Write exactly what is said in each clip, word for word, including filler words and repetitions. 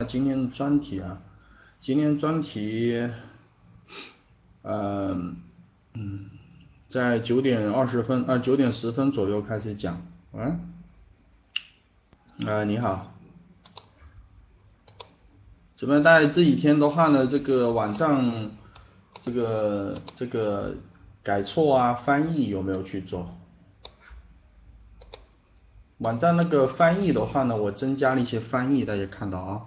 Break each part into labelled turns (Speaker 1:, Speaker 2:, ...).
Speaker 1: 今天的专题啊，今天专题，呃，嗯，在九点二十分啊，九点十分左右开始讲。喂，呃，你好，怎么样？大家这几天的话呢，这个网站这个这个改错啊，翻译有没有去做？网站那个翻译的话呢，我增加了一些翻译，大家看到啊。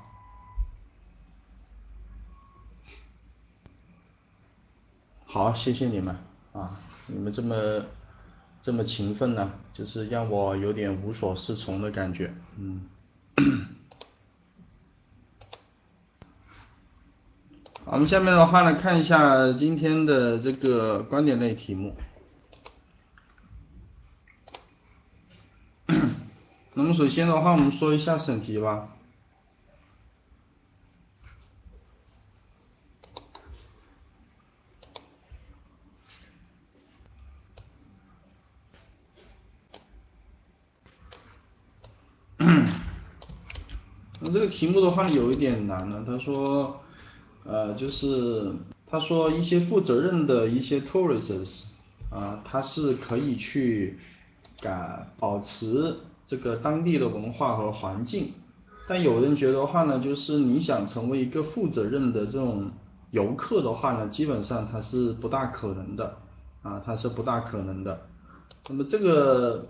Speaker 1: 好，谢谢你们啊，你们这么这么勤奋呢，就是让我有点无所适从的感觉。嗯，好，我们下面的话呢，看一下今天的这个观点类题目。那么首先的话，我们说一下审题吧。那这个题目的话呢，有一点难呢。他说，呃，就是他说一些负责任的一些 tourists 啊，他是可以去改保持这个当地的文化和环境。但有人觉得的话呢，就是你想成为一个负责任的这种游客的话呢，基本上它是不大可能的啊，它是不大可能的。那么这个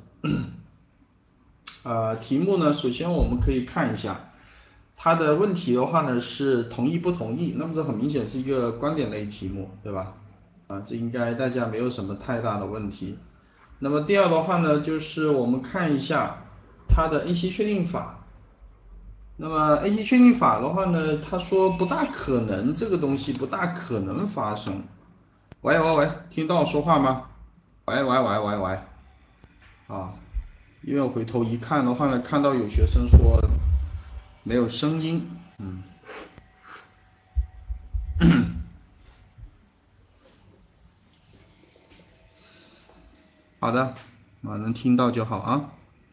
Speaker 1: 呃题目呢，首先我们可以看一下。它的问题的话呢是同意不同意，那么这很明显是一个观点类题目，对吧？啊，这应该大家没有什么太大的问题。那么第二的话呢，就是我们看一下它的 A C 确定法。那么 A C 确定法的话呢，他说不大可能，这个东西不大可能发生。喂喂喂，听到我说话吗？喂喂喂喂喂，啊，因为我回头一看的话呢，看到有学生说没有声音，嗯。好的，啊，能听到就好啊。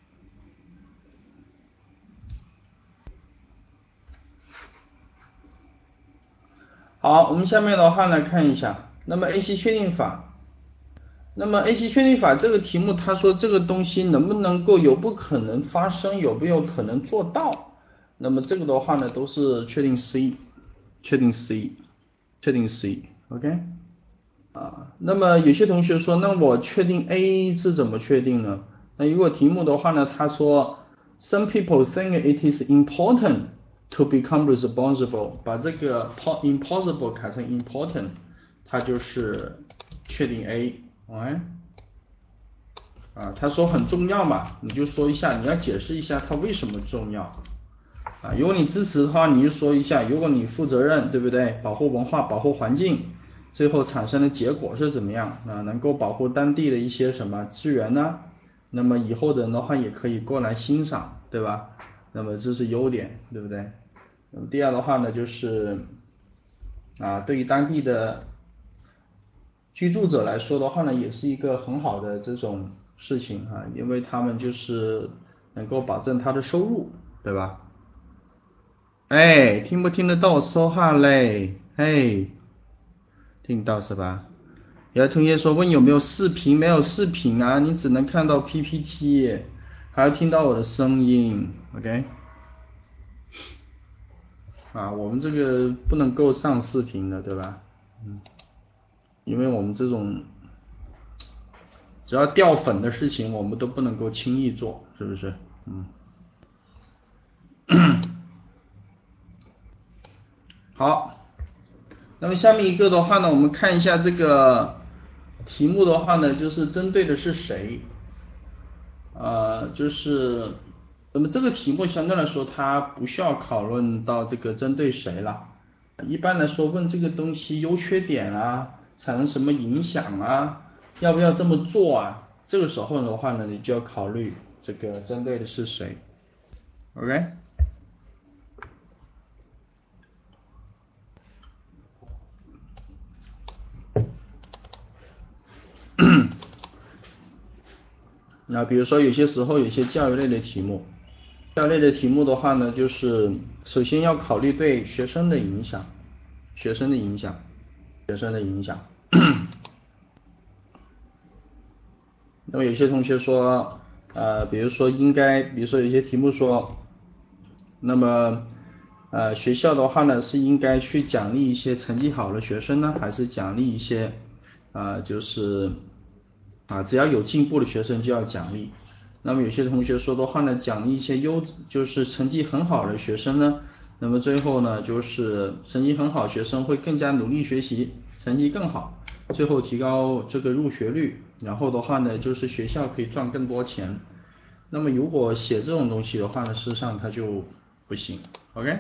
Speaker 1: 好，我们下面的话呢看一下，那么 A C 确定法，那么 A C 确定法这个题目，他说这个东西能不能够有不可能发生，有没有可能做到？那么这个的话呢都是确定 C，确定 C，确定 C，OK？啊，那么有些同学说，那我确定 A 是怎么确定呢？那如果题目的话呢，他说 Some people think it is important to become responsible，把这个 impossible 改成 important，它就是确定 A，哎，啊，他说很重要嘛，你就说一下，你要解释一下它为什么重要啊。如果你支持的话，你就说一下，如果你负责任，对不对？保护文化，保护环境。最后产生的结果是怎么样啊？能够保护当地的一些什么资源呢？那么以后的人的话也可以过来欣赏，对吧？那么这是优点，对不对？那么第二的话呢，就是啊，对于当地的居住者来说的话呢，也是一个很好的这种事情啊，因为他们就是能够保证他的收入，对吧？哎，听不听得到我说话嘞？嘿，听到是吧？有的同学说问有没有视频，没有视频啊，你只能看到 P P T，还要听到我的声音 ，OK？啊，我们这个不能够上视频的，对吧？嗯，因为我们这种只要掉粉的事情，我们都不能够轻易做，是不是？嗯，好，那么下面一个的话呢，我们看一下这个题目的话呢，就是针对的是谁？呃，就是那么这个题目相对来说，它不需要讨论到这个针对谁了。一般来说，问这个东西优缺点啊，产生什么影响啊，要不要这么做啊？这个时候的话呢，你就要考虑这个针对的是谁。OK？那比如说有些时候有些教育类的题目， 教类的题目的话呢，就是首先要考虑对学生的影响，学生的影响，学生的影响。那么有些同学说，呃，比如说应该，比如说有些题目说，那么呃学校的话呢是应该去奖励一些成绩好的学生呢，还是奖励一些啊、呃、就是啊只要有进步的学生就要奖励？那么有些同学说的话呢，奖励一些优就是成绩很好的学生呢，那么最后呢就是成绩很好学生会更加努力学习，成绩更好，最后提高这个入学率，然后的话呢就是学校可以赚更多钱。那么如果写这种东西的话呢，事实上它就不行 ，OK？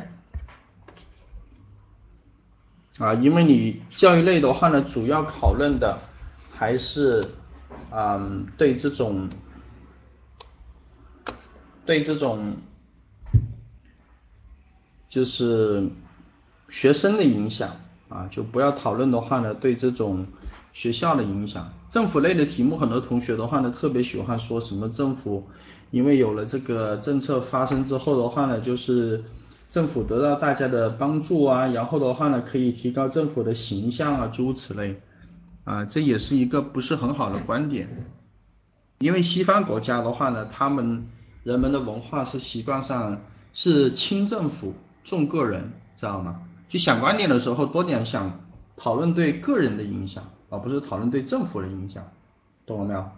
Speaker 1: 啊，因为你教育类的话呢，主要讨论的还是嗯对这种对这种就是学生的影响啊，就不要讨论的话呢，对这种学校的影响。政府类的题目，很多同学的话呢，特别喜欢说什么政府，因为有了这个政策发生之后的话呢，就是政府得到大家的帮助啊，然后的话呢，可以提高政府的形象啊，诸如此类啊，这也是一个不是很好的观点。因为西方国家的话呢，他们人们的文化是习惯上是轻政府重个人，知道吗？就想观点的时候多点想讨论对个人的影响，而不是讨论对政府的影响，懂了没有？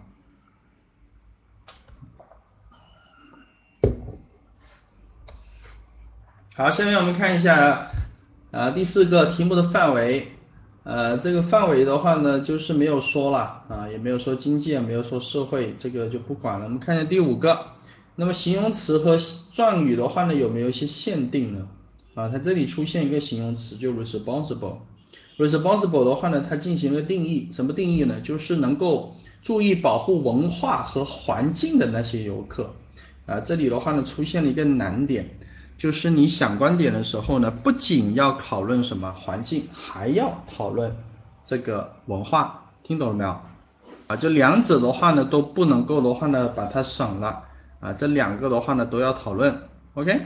Speaker 1: 好，下面我们看一下啊第四个题目的范围，呃这个范围的话呢就是没有说了啊，也没有说经济，也没有说社会，这个就不管了。我们看一下第五个，那么形容词和状语的话呢有没有一些限定呢？啊，它这里出现一个形容词就 responsible，responsible 的话呢它进行了定义，什么定义呢？就是能够注意保护文化和环境的那些游客。啊，这里的话呢出现了一个难点。就是你想观点的时候呢，不仅要讨论什么环境，还要讨论这个文化，听懂了没有？啊，这两者的话呢都不能够的话呢把它省了啊，这两个的话呢都要讨论 ，OK？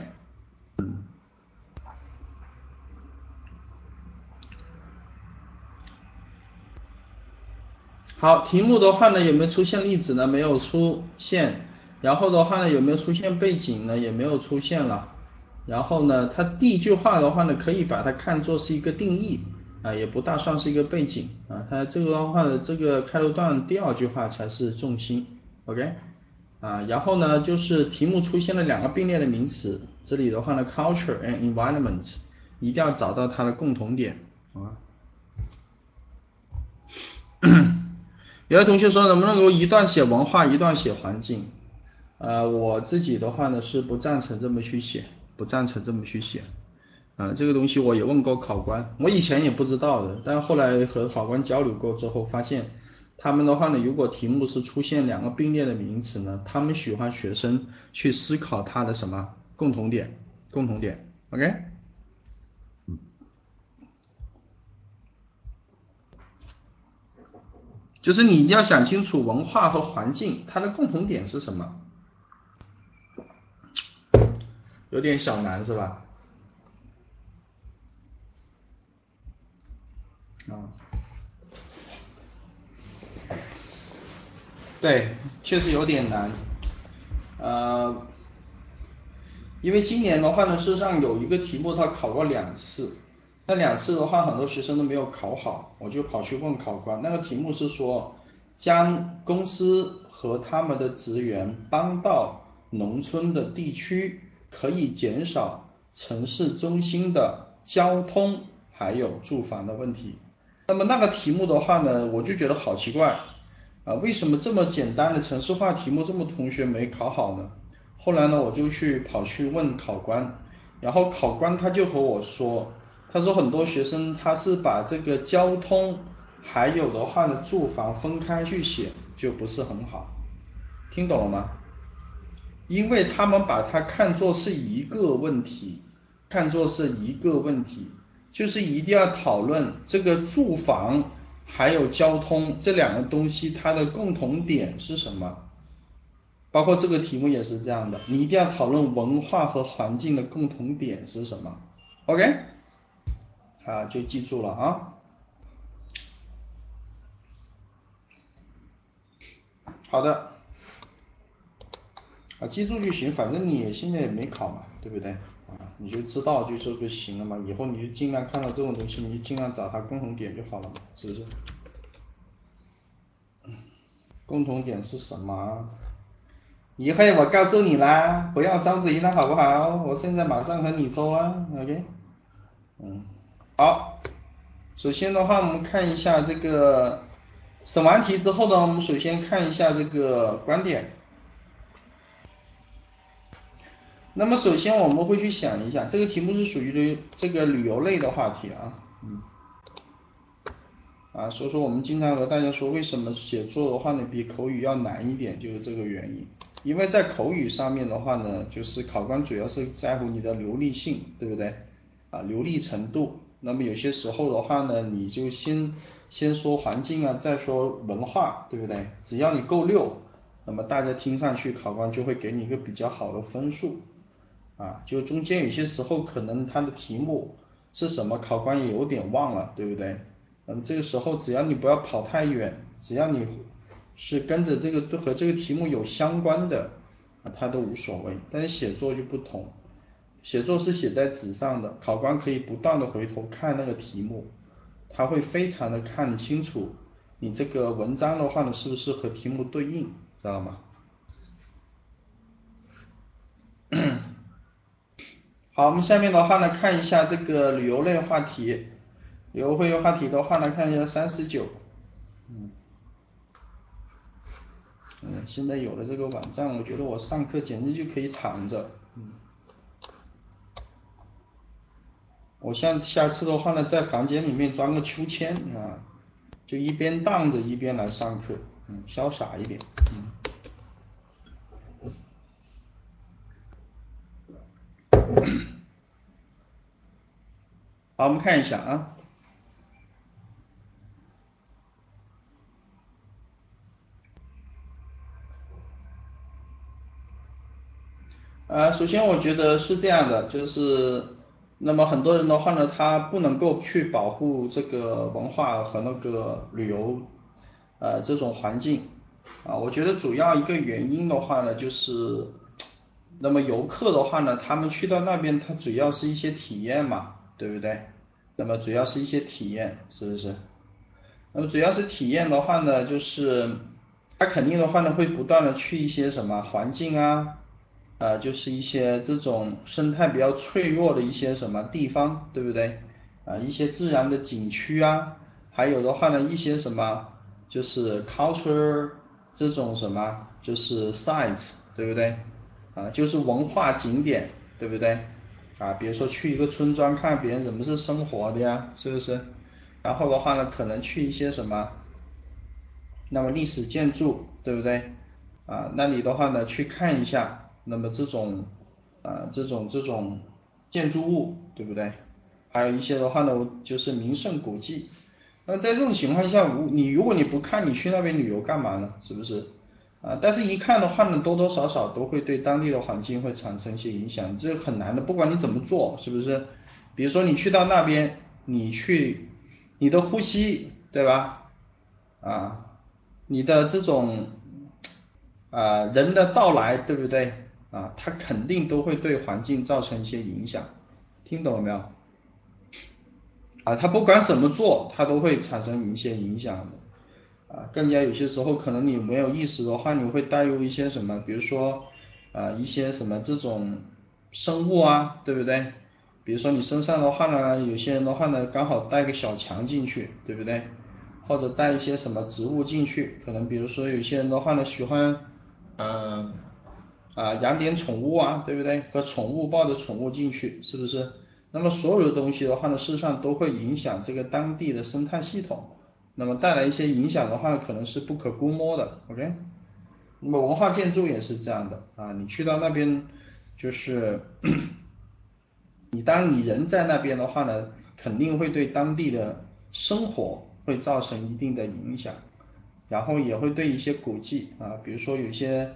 Speaker 1: 好，题目的话呢有没有出现例子呢？没有出现。然后的话呢有没有出现背景呢？也没有出现了。然后呢它第一句话的话呢可以把它看作是一个定义啊，也不大算是一个背景啊。它这个的话呢这个开头段第二句话才是重心 ，OK？啊，然后呢就是题目出现了两个并列的名词，这里的话呢 culture and environment 一定要找到它的共同点啊。有的同学说能不能够一段写文化，一段写环境？呃，我自己的话呢是不赞成这么去写，不赞成这么去写。啊，这个东西我也问过考官，我以前也不知道的，但是后来和考官交流过之后，发现他们的话呢，如果题目是出现两个并列的名词呢，他们喜欢学生去思考它的什么共同点，共同点，OK？就是你一定要想清楚文化和环境它的共同点是什么，有点小难是吧？啊，对，确实有点难，呃，因为今年的话呢，事实上有一个题目他考过两次，那两次的话很多学生都没有考好，我就跑去问考官，那个题目是说将公司和他们的职员搬到农村的地区，可以减少城市中心的交通还有住房的问题。那么那个题目的话呢，我就觉得好奇怪啊，为什么这么简单的城市化题目这么同学没考好呢？后来呢，我就去跑去问考官，然后考官他就和我说，他说很多学生他是把这个交通还有的话呢住房分开去写，就不是很好，听懂了吗？因为他们把它看作是一个问题，看作是一个问题，就是一定要讨论这个住房还有交通这两个东西它的共同点是什么。 包括这个题目也是这样的，你一定要讨论文化和环境的共同点是什么。OK， 啊，就记住了啊。好的，啊，记住就行，反正你现在也没考嘛，对不对？啊，你就知道就这个行了嘛，以后你就尽量看到这种东西，你就尽量找它共同点就好了嘛，是不是？共同点是什么？一会我告诉你啦，不要着急了好不好？我现在马上和你说啊 ，OK？嗯，好，首先的话，我们看一下这个审完题之后呢，我们首先看一下这个观点。那么首先我们会去想一下，这个题目是属于的这个旅游类的话题啊，嗯，啊，所以说我们经常和大家说，为什么写作的话呢比口语要难一点，就是这个原因。因为在口语上面的话呢，就是考官主要是在乎你的流利性，对不对？啊，流利程度。那么有些时候的话呢，你就先先说环境啊，再说文化，对不对？只要你够溜，那么大家听上去考官就会给你一个比较好的分数。啊，就中间有些时候可能它的题目是什么，考官也有点忘了，对不对？嗯，这个时候只要你不要跑太远，只要你是跟着这个和这个题目有相关的，啊，它都无所谓。但是写作就不同，写作是写在纸上的，考官可以不断的回头看那个题目，他会非常的看清楚你这个文章的话呢是不是和题目对应，知道吗？好，我们下面的话呢，看一下这个旅游类话题。旅游会话题的话呢，看一下三十九。嗯嗯，现在有了这个网站，我觉得我上课简直就可以躺着。嗯，我像下次的话呢，在房间里面装个秋千啊，就一边荡着一边来上课，嗯，潇洒一点。嗯，好，我们看一下啊。呃，首先我觉得是这样的，就是那么很多人的话呢，他不能够去保护这个文化和那个旅游呃这种环境啊，我觉得主要一个原因的话呢，就是那么游客的话呢，他们去到那边，他主要是一些体验嘛，对不对？那么主要是一些体验，是不是？那么主要是体验的话呢，就是他肯定的话呢，会不断的去一些什么环境啊。呃，就是一些这种生态比较脆弱的一些什么地方，对不对？啊、一些自然的景区啊，还有的话呢，一些什么就是 culture 这种什么就是 sites，对不对？啊、就是文化景点，对不对？啊，比如说去一个村庄看别人怎么是生活的呀，是不是？然后的话呢，可能去一些什么那么历史建筑，对不对？啊，那你的话呢，去看一下，那么这种啊这种这种建筑物，对不对？还有一些的话呢，就是名胜古迹。那在这种情况下，你如果你不看，你去那边旅游干嘛呢？是不是？啊，但是一看的话呢，多多少少都会对当地的环境会产生一些影响，这个很难的，不管你怎么做，是不是？比如说你去到那边，你去你的呼吸，对吧？啊，你的这种啊人的到来，对不对？啊，它肯定都会对环境造成一些影响，听懂了没有？啊，它不管怎么做，它都会产生一些影响的。啊，更加有些时候可能你没有意识的话，你会带入一些什么，比如说啊一些什么这种生物啊，对不对？比如说你身上的话呢，有些人的话呢，刚好带个小强进去，对不对？或者带一些什么植物进去，可能比如说有些人的话呢，喜欢嗯啊养点宠物啊，对不对？和宠物抱着宠物进去，是不是？那么所有的东西的话呢，事实上都会影响这个当地的生态系统，那么带来一些影响的话呢，可能是不可估摸的，OK？那么文化建筑也是这样的啊，你去到那边就是你当你人在那边的话呢，肯定会对当地的生活会造成一定的影响，然后也会对一些古迹啊，比如说有些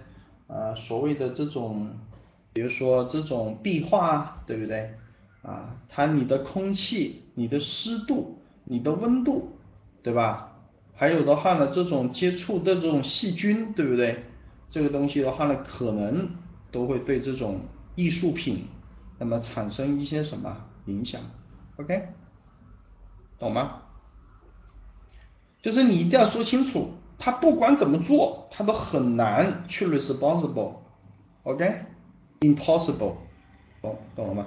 Speaker 1: 啊所谓的这种，比如说这种壁画，对不对？啊，它你的空气、你的湿度、你的温度，对吧？还有的话呢，这种接触的这种细菌，对不对？这个东西的话呢，可能都会对这种艺术品，那么产生一些什么影响 ？OK， 懂吗？就是你一定要说清楚，他不管怎么做，他都很难去 responsible，OK，impossible，、懂懂了吗？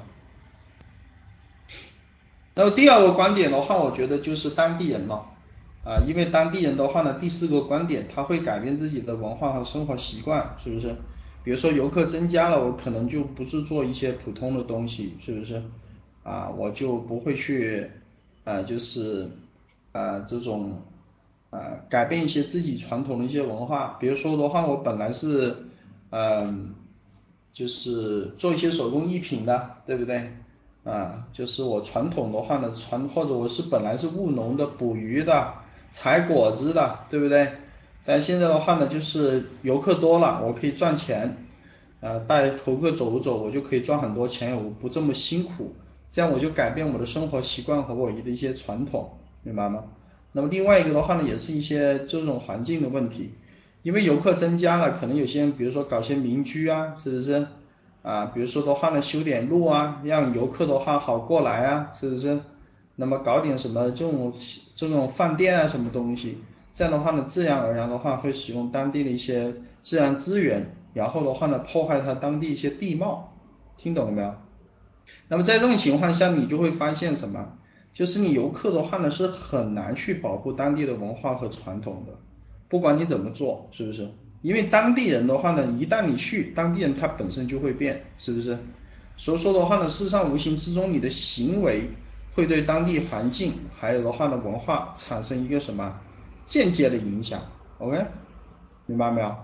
Speaker 1: 那么第二个观点的话，我觉得就是当地人了，啊，因为当地人的话呢，第四个观点，他会改变自己的文化和生活习惯，是不是？比如说游客增加了，我可能就不是做一些普通的东西，是不是？啊，我就不会去，啊，就是啊这种啊改变一些自己传统的一些文化，比如说的话，我本来是嗯、就是做一些手工艺品的，对不对？啊，就是我传统的话呢，传或者我是本来是务农的、捕鱼的、采果子的，对不对？但现在的话呢，就是游客多了，我可以赚钱，呃，带游客走走，我就可以赚很多钱，我不这么辛苦，这样我就改变我的生活习惯和我的一些传统，明白吗？那么另外一个的话呢，也是一些这种环境的问题，因为游客增加了，可能有些人比如说搞些民居啊，是不是？啊，比如说的话呢，修点路啊，让游客的话好过来啊，是不是？那么搞点什么这种这种饭店啊，什么东西，这样的话呢，自然而然的话会使用当地的一些自然资源，然后的话呢，破坏它当地一些地貌，听懂了没有？那么在这种情况下，你就会发现什么？就是你游客的话呢，是很难去保护当地的文化和传统的，不管你怎么做，是不是？因为当地人的话呢，一旦你去，当地人他本身就会变，是不是？所以说的话呢，事实上无形之中你的行为会对当地环境还有的话呢文化产生一个什么间接的影响 ，OK， 明白没有？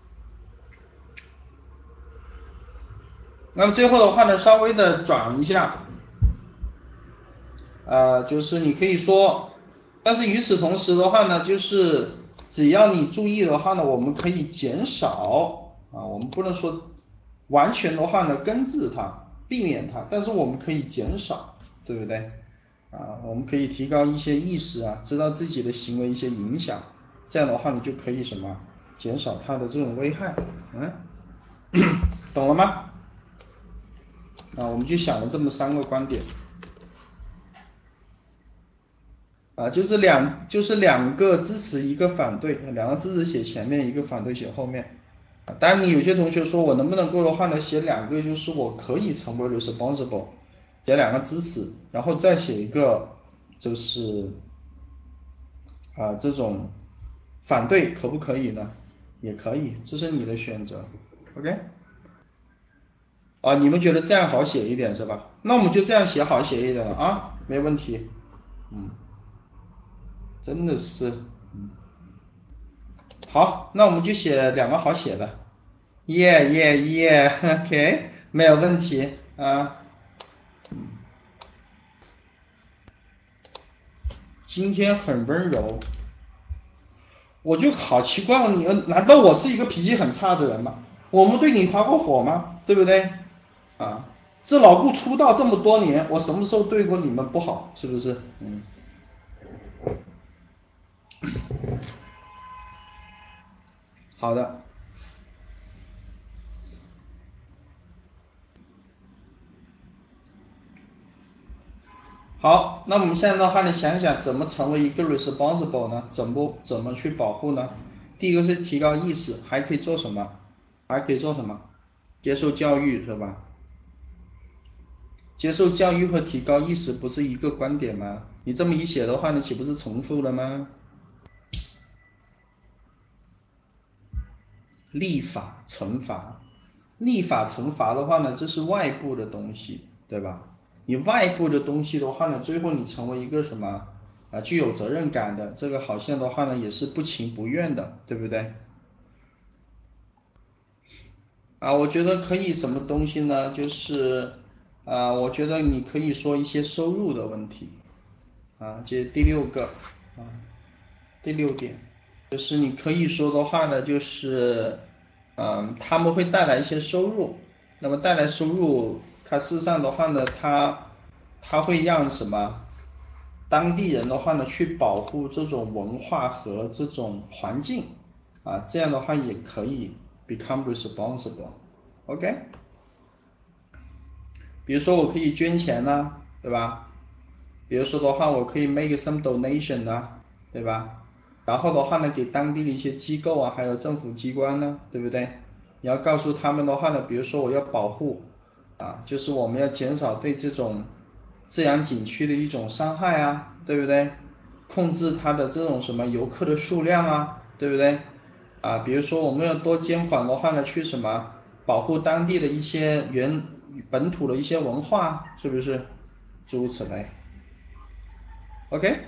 Speaker 1: 那么最后的话呢，稍微的转一下，呃，就是你可以说，但是与此同时的话呢，就是只要你注意的话呢，我们可以减少啊，我们不能说完全的话呢根治它，避免它，但是我们可以减少，对不对？啊，我们可以提高一些意识啊，知道自己的行为一些影响，这样的话你就可以什么减少它的这种危害，嗯，懂了吗？啊，我们就想了这么三个观点。啊，就是两就是两个支持一个反对，两个支持写前面，一个反对写后面。啊，当然你有些同学说我能不能够的话呢，写两个就是我可以成为 responsible，写两个支持，然后再写一个就是啊这种反对可不可以呢？也可以，这是你的选择，OK？啊，你们觉得这样好写一点是吧？那我们就这样写好写一点了啊，没问题。嗯，真的是，嗯。好，那我们就写两个好写的，耶耶耶，OK，没有问题啊。今天很温柔，我就好奇怪了，你难道我是一个脾气很差的人吗？我们对你发过火吗？对不对？啊，这老顾出道这么多年，我什么时候对过你们不好？是不是？嗯，好的。好，那我们现在的话呢，想想怎么成为一个 responsible 呢？怎么怎么去保护呢？第一个是提高意识，还可以做什么？还可以做什么？接受教育是吧？接受教育和提高意识不是一个观点吗？你这么一写的话，你岂不是重复了吗？立法惩罚，立法惩罚的话呢，这是外部的东西，对吧？你外部的东西的话呢，最后你成为一个什么啊，具有责任感的，这个好像的话呢，也是不情不愿的，对不对？啊，我觉得可以什么东西呢？就是啊，我觉得你可以说一些收入的问题啊，这第六个啊，第六点就是你可以说的话呢，就是嗯，他们会带来一些收入，那么带来收入，它事实上的话呢，它它会让什么当地人的话呢去保护这种文化和这种环境啊，这样的话也可以 become responsible，OK？比如说我可以捐钱呐，对吧？比如说的话，我可以 make some donation 呐，对吧？然后的话呢，给当地的一些机构啊，还有政府机关呢，对不对？你要告诉他们的话呢，比如说我要保护啊，就是我们要减少对这种自然景区的一种伤害啊，对不对？控制它的这种什么游客的数量啊，对不对？啊，比如说我们要多监管的话呢，去什么保护当地的一些原本土的一些文化，是不是？诸如此类。OK？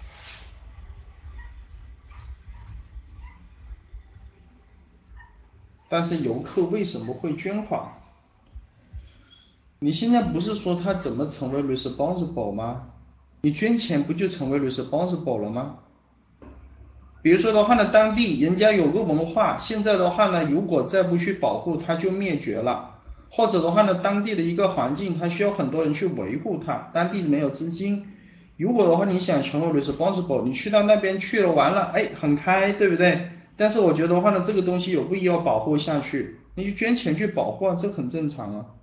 Speaker 1: 但是游客为什么会捐款？你现在不是说他怎么成为 responsible 吗？你捐钱不就成为 responsible 了吗？比如说的话呢，当地人家有个文化，现在的话呢，如果再不去保护，它就灭绝了。或者的话呢，当地的一个环境，它需要很多人去维护它，当地没有资金。如果的话你想成为 responsible，你去到那边去了，完了，哎，很开，对不对？但是我觉得的话呢，这个东西有必要保护下去，你就捐钱去保护啊，这很正常啊。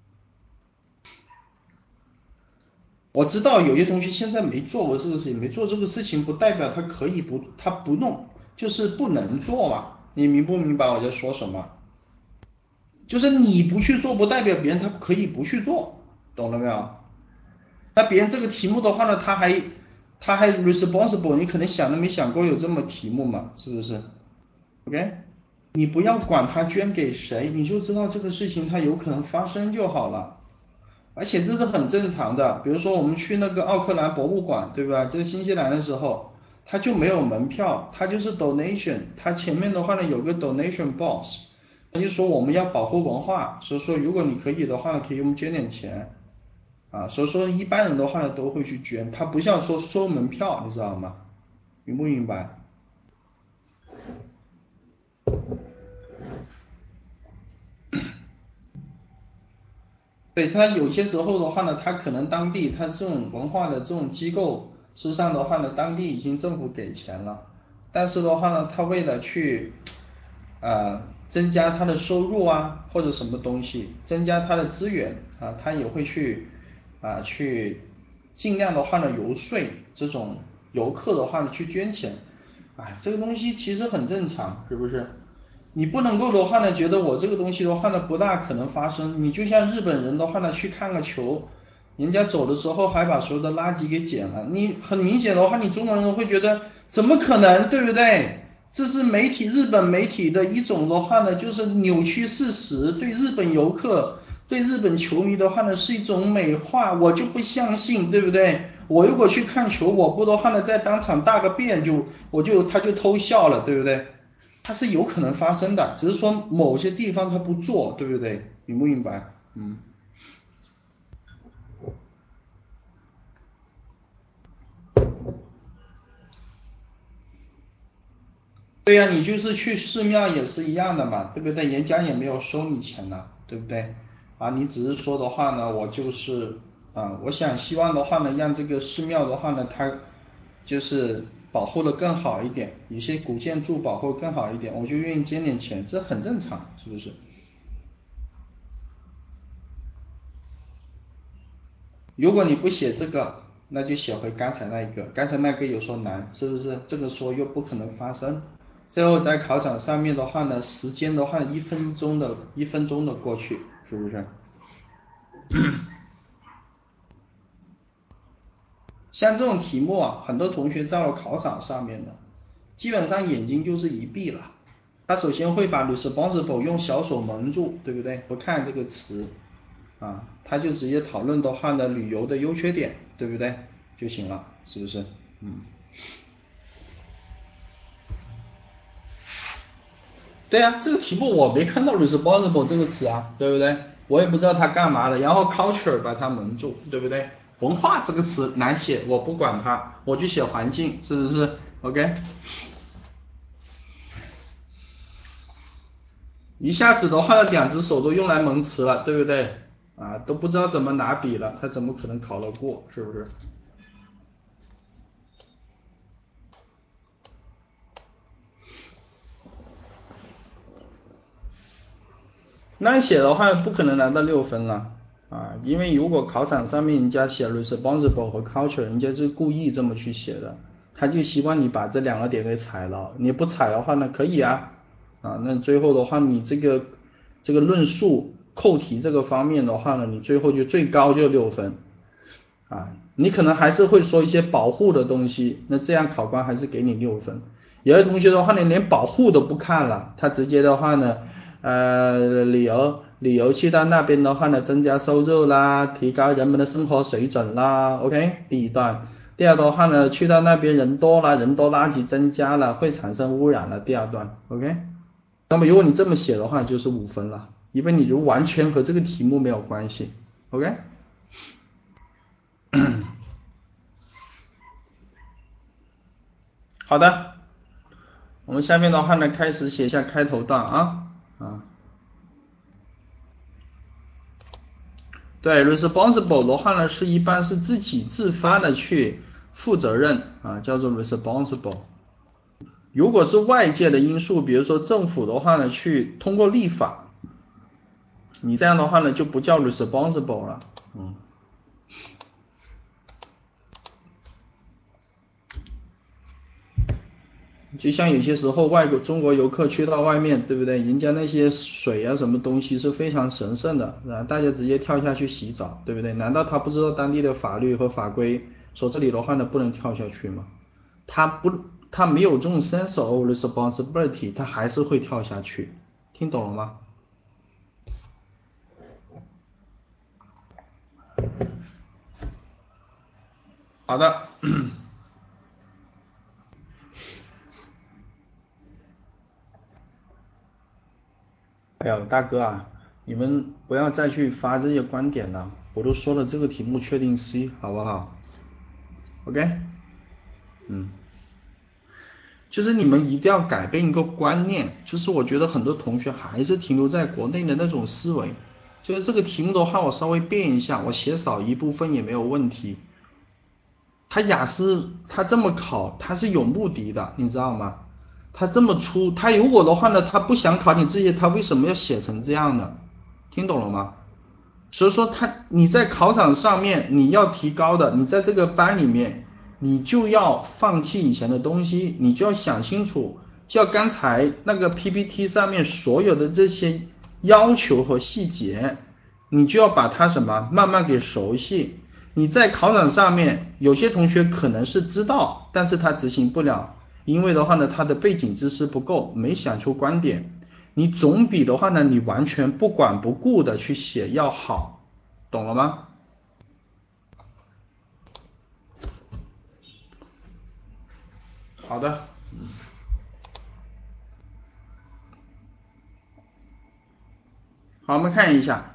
Speaker 1: 我知道有些同学现在没做过这个事情，没做这个事情不代表他可以不，他不弄，就是不能做嘛。你明不明白我在说什么？就是你不去做，不代表别人他可以不去做，懂了没有？那别人这个题目的话呢，他还他还 responsible，你可能想都没想过有这么题目嘛，是不是？OK？你不要管他捐给谁，你就知道这个事情它有可能发生就好了。而且这是很正常的，比如说我们去那个奥克兰博物馆，对吧？这个新西兰的时候，它就没有门票，它就是 donation，它前面的话呢有个 donation box，它就说我们要保护文化，所以说如果你可以的话呢，可以我们捐点钱啊，所以说一般人的话呢都会去捐，它不像说收门票，你知道吗？明不明白？对，他有些时候的话呢，他可能当地他这种文化的这种机构，事实上的话呢，当地已经政府给钱了，但是的话呢，他为了去呃增加他的收入啊，或者什么东西，增加他的资源啊，他也会去啊去尽量的话呢游说这种游客的话呢去捐钱，啊，这个东西其实很正常，是不是？你不能够的话呢，觉得我这个东西的话呢不大可能发生。你就像日本人的话呢，去看个球，人家走的时候还把所有的垃圾给捡了，你很明显的话，你中国人会觉得怎么可能，对不对？这是媒体日本媒体的一种的话呢，就是扭曲事实，对日本游客、对日本球迷的话呢是一种美化，我就不相信，对不对？我如果去看球，我不的话呢，在当场大个便就我就他就偷笑了，对不对？它是有可能发生的，只是说某些地方它不做，对不对？明不明白？嗯，对呀，你就是去寺庙也是一样的嘛，对不对？人家也没有收你钱呢，对不对？啊，你只是说的话呢，我就是啊，我想希望的话呢，让这个寺庙的话呢，它就是保护的更好一点，有些古建筑保护更好一点，我就愿意捐点钱，这很正常，是不是？如果你不写这个，那就写回刚才那一个，刚才那个有说难，是不是？这个说又不可能发生。最后在考场上面的话呢，时间的话一分钟的一分钟的过去，是不是？像这种题目啊，很多同学在了考场上面的，基本上眼睛就是一闭了。他首先会把 responsible 用小手蒙住，对不对？不看这个词啊，他就直接讨论的话呢，旅游的优缺点，对不对？就行了，是不是？嗯。对啊，这个题目我没看到 responsible 这个词啊，对不对？我也不知道它干嘛的，然后 culture 把它蒙住，对不对？文化这个词难写，我不管它，我就写环境，是不是？OK？ 一下子的话，两只手都用来蒙词了，对不对？啊，都不知道怎么拿笔了，他怎么可能考得过，是不是？乱写的话不可能拿到六分了啊，因为如果考场上面人家写 responsible 和 culture， 人家是故意这么去写的，他就希望你把这两个点给踩了，你不踩的话呢，可以啊，啊，那最后的话你这个这个论述扣题这个方面的话呢，你最后就最高就六分啊，你可能还是会说一些保护的东西，那这样考官还是给你六分。有的同学的话呢，连保护都不看了，他直接的话呢，呃，理由理由去到那边的话呢，增加收入啦，提高人们的生活水准啦 ，OK， 第一段。第二的话呢，去到那边人多了，人多垃圾增加了，会产生污染了，第二段 ，OK。那么如果你这么写的话，就是五分了，因为你就完全和这个题目没有关系 ，OK。好的，我们下面的话呢，开始写一下开头段啊啊。对 responsible 的话呢，是一般是自己自发的去负责任啊，叫做 responsible。如果是外界的因素，比如说政府的话呢，去通过立法，你这样的话呢就不叫 responsible 了。嗯。就像有些时候外国中国游客去到外面，对不对？人家那些水啊什么东西是非常神圣的，啊，大家直接跳下去洗澡，对不对？难道他不知道当地的法律和法规说这里的话呢不能跳下去吗？他不，他没有这种 sense of responsibility，他还是会跳下去，听懂了吗？好的。哎呦，大哥啊，你们不要再去发这些观点了，我都说了这个题目确定 C， 好不好 ？OK， 嗯。就是你们一定要改变一个观念，就是我觉得很多同学还是停留在国内的那种思维，就是这个题目的话，我稍微变一下，我写少一部分也没有问题。他雅思他这么考，他是有目的的，你知道吗？他这么出，他如果的话呢，他不想考你这些，他为什么要写成这样呢？听懂了吗？所以说他你在考场上面你要提高的，你在这个班里面你就要放弃以前的东西，你就要想清楚，就要刚才那个 P P T 上面所有的这些要求和细节，你就要把它什么慢慢给熟悉。你在考场上面有些同学可能是知道，但是他执行不了，因为的话呢他的背景知识不够，没想出观点。你总比的话呢，你完全不管不顾的去写要好，懂了吗？好的，好，我们看一下，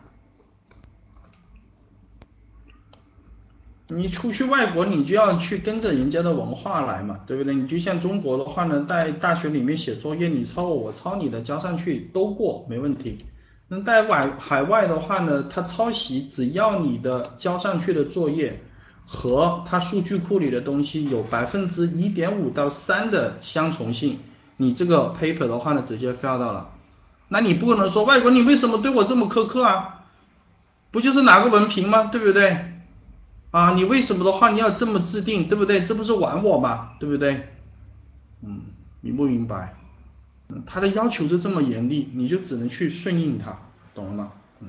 Speaker 1: 你出去外国，你就要去跟着人家的文化来嘛，对不对？你就像中国的话呢，在大学里面写作业，你抄我，我抄你的，交上去都过，没问题。那在外海外的话呢，他抄袭，只要你的交上去的作业和他数据库里的东西有百分之一点五到三的相重性，你这个 paper 的话呢，直接 fail 到了。那你不能说外国你为什么对我这么苛刻啊？不就是拿个文凭吗？对不对？啊，你为什么的话你要这么制定，对不对？这不是玩我吗？对不对？嗯，明不明白？嗯，他的要求是这么严厉，你就只能去顺应他，懂了吗？嗯，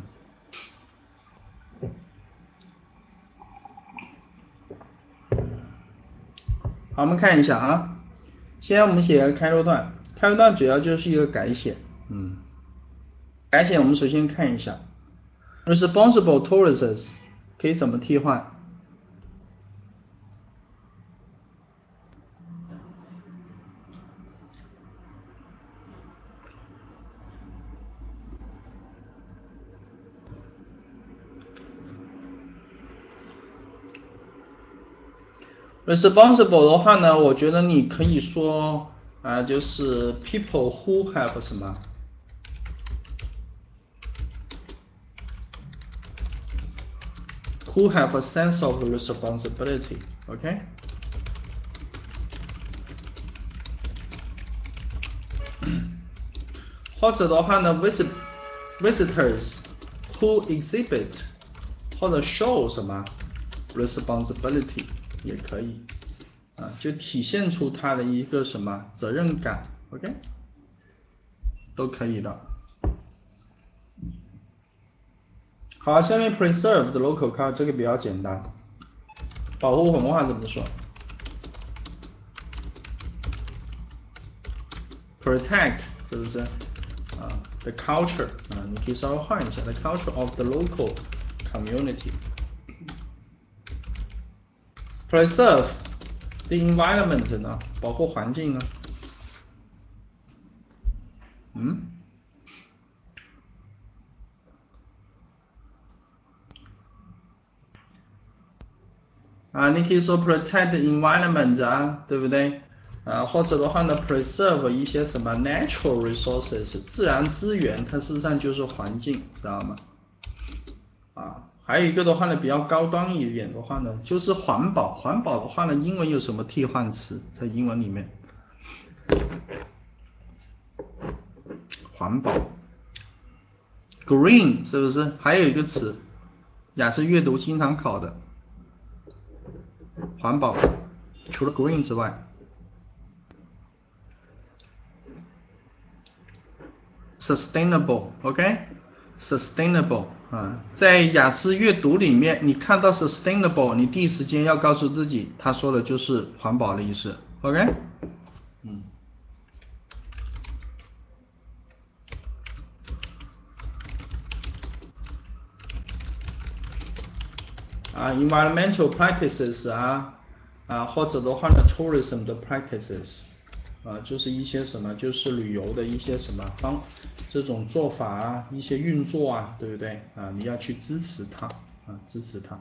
Speaker 1: 好，我们看一下啊，现在我们写个开头段，开头段主要就是一个改写，嗯，改写我们首先看一下 responsible tourists 可以怎么替换？responsible 的话呢，我觉得你可以说啊、呃就是 people who have 什么 who have a sense of responsibility. OK， 或者的话呢 visit visitors who exhibit 或者 show 什么 responsibility 也可以啊，就体现出他的一个什么责任感 ，OK， 都可以的。好，下面 preserve the local culture 这个比较简单，保护文化怎么说 ？protect 是不是啊 ？the culture 啊，你可以稍微换一下 the culture of the local community。preserve the environment 呢？保护环境呢？嗯？啊，你可以说 protect the environment 啊，对不对？啊，或者的话呢 preserve 一些什么 natural resources 自然资源，它事实上就是环境，知道吗？啊，还有一个的话呢，比较高端一点的话呢，就是环保。环保的话呢，英文有什么替换词？在英文里面，环保 ，green 是不是？还有一个词，雅思阅读经常考的，环保，除了 green 之外 ，sustainable，OK，sustainable 啊，在雅思阅读里面，你看到 sustainable， 你第一时间要告诉自己，他说的就是环保的意思 ，OK， 嗯。啊 environmental practices 啊啊，或者的话呢 tourism 的 practices 啊，就是一些什么，就是旅游的一些什么方这种做法啊，一些运作啊，对不对啊？你要去支持它啊，支持它。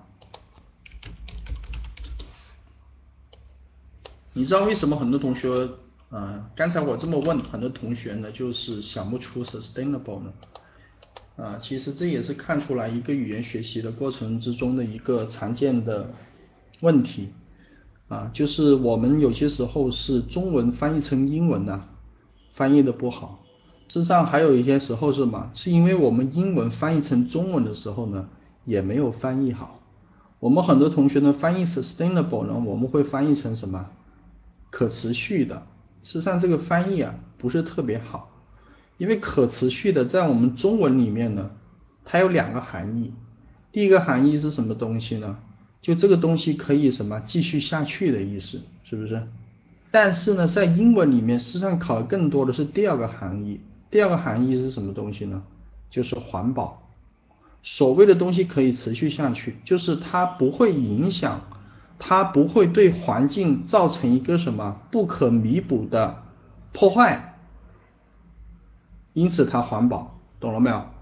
Speaker 1: 你知道为什么很多同学啊，刚才我这么问，很多同学呢就是想不出 sustainable 呢？啊，其实这也是看出来一个语言学习的过程之中的一个常见的问题啊，就是我们有些时候是中文翻译成英文呢、啊，翻译的不好。事实上还有一些时候是什么？是因为我们英文翻译成中文的时候呢，也没有翻译好。我们很多同学呢翻译 sustainable 呢，我们会翻译成什么？可持续的。事实上这个翻译啊不是特别好。因为可持续的在我们中文里面呢，它有两个含义。第一个含义是什么东西呢？就这个东西可以什么继续下去的意思，是不是？但是呢，在英文里面，实际上考的更多的是第二个含义。第二个含义是什么东西呢？就是环保。所谓的东西可以持续下去，就是它不会影响，它不会对环境造成一个什么不可弥补的破坏。因此它环保，懂了没有？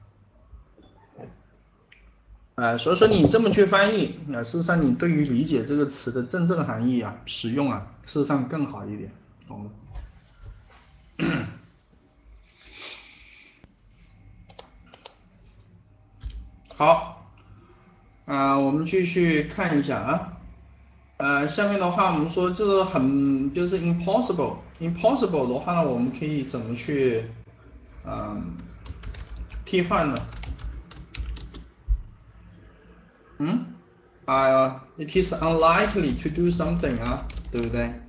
Speaker 1: 呃，所以说你这么去翻译，啊、呃，事实上你对于理解这个词的真正含义啊、使用啊，事实上更好一点，懂了？好，啊、呃，我们继续看一下啊，呃，下面的话我们说这个很就是 impossible，impossible 的话呢，我们可以怎么去，嗯、呃，替换呢？嗯？啊、uh, ，it is unlikely to do something 啊，对不对？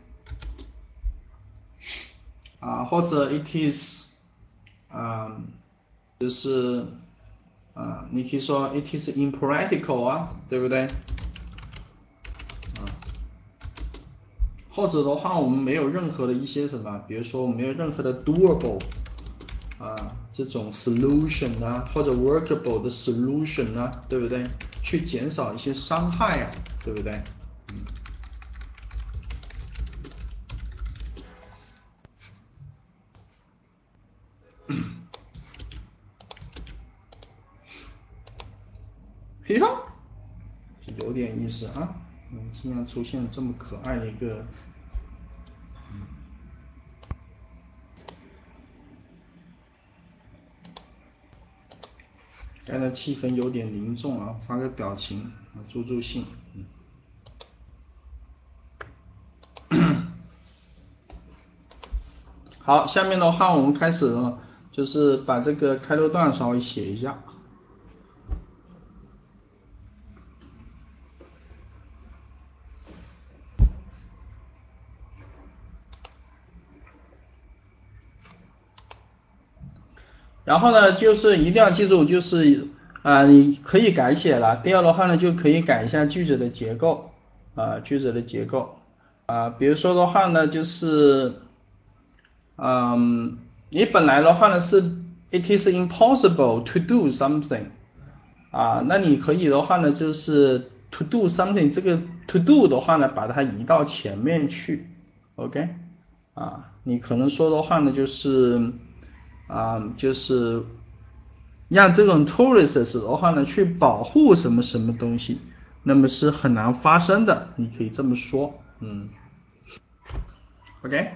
Speaker 1: 啊，或者 it is，啊，就是啊，你可以说 it is impractical 啊，对不对？啊，或者的话，我们没有任何的一些什么，比如说我们没有任何的 doable 啊这种 solution 啊，或者 workable 的 solution 啊，对不对？去减少一些伤害啊，对不对？嘿哈，有点意思啊，嗯，竟然出现这么可爱的一个。 刚才气氛有点凝重啊，发个表情啊，助助兴。嗯、好，下面的话我们开始呢，就是把这个开头段稍微写一下。然后呢，就是一定要记住，就是啊、呃，你可以改写了。第二的话呢，就可以改一下句子的结构啊、呃，句子的结构啊、呃，比如说的话呢，就是嗯，你本来的话呢是 it is impossible to do something 啊，那你可以的话呢，就是 to do something 这个 to do 的话呢，把它移到前面去 ，OK 啊，你可能说的话呢就是啊，就是让这种 tourists 的话呢去保护什么什么东西，那么是很难发生的，你可以这么说，嗯 ，OK。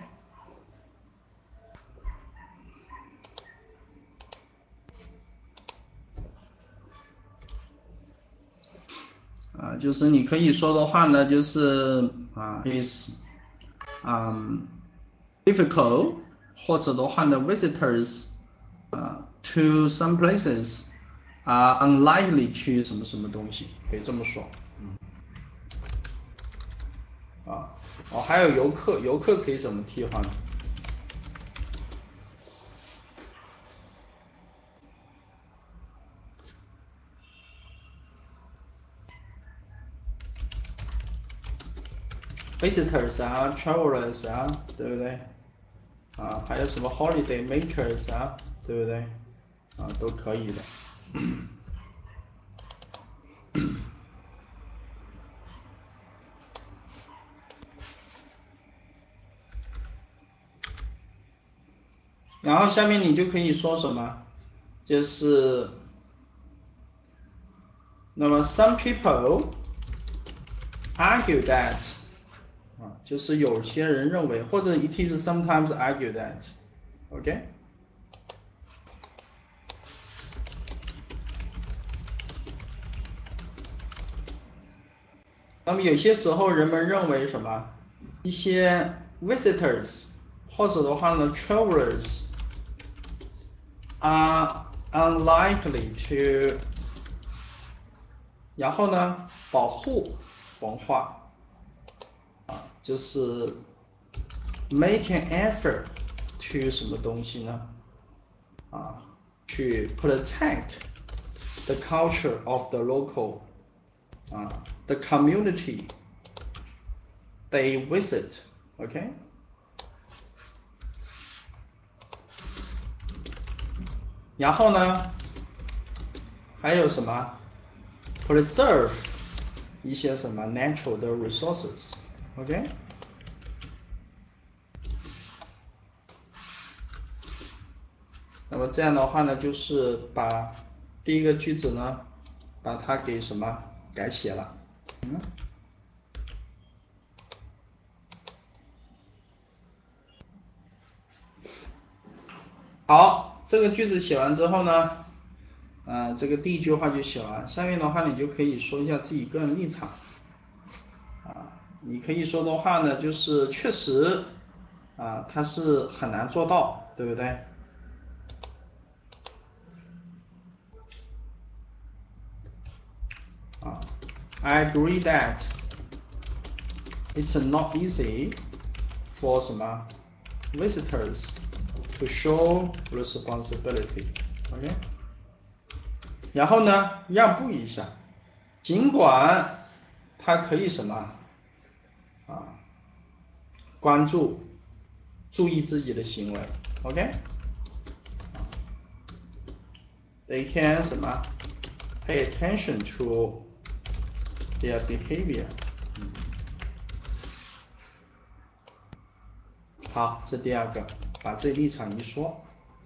Speaker 1: 啊，就是你可以说的话呢，就是啊，is 嗯 difficult，或者的话呢，visitors 啊 to some places are unlikely to 什么什么东西，可以这么说，嗯，啊，哦，还有游客，游客可以怎么替换呢？visitors 啊，travelers 啊，对不对？啊，还有什么 holiday makers 啊，对不对？啊，都可以的。然后下面你就可以说什么，就是那么 some people argue that 啊，就是有些人认为，或者 it is sometimes argue that，OK？、那么有些时候人们认为什么？一些 visitors 或者的话呢 travelers are unlikely to， 然后呢保护文化啊，就是 make an effort to 什么东西呢？啊，去 protect the culture of the local 啊 the community they visit，OK？、然后呢，还有什么 preserve 一些什么 natural 的 resources，OK？、那么这样的话呢，就是把第一个句子呢，把它给什么改写了。嗯。好，这个句子写完之后呢，呃，这个第一句话就写完。下面的话你就可以说一下自己个人立场。啊，你可以说的话呢，就是确实啊，它是很难做到，对不对？啊，I agree that it's not easy for 什么 visitors to show responsibility，OK？、Okay? 然后呢，让步一下，尽管他可以什么啊，关注、注意自己的行为 ，OK？They can 什么 pay attention to their behavior。好，这第二个，把这立场一说，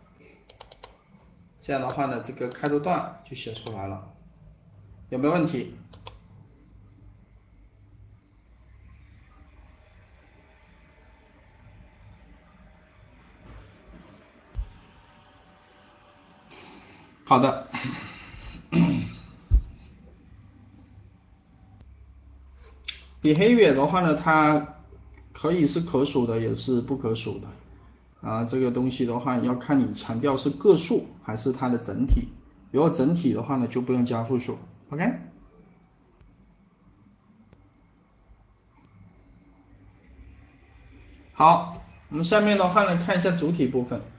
Speaker 1: 这样的话呢，这个开头段就写出来了，有没有问题？好的。 behavior 的话呢，它可以是可数的，也是不可数的啊。这个东西的话，要看你强调是个数还是它的整体。如果整体的话呢，就不用加复数。OK。好，我们下面的话呢，看一下主体部分。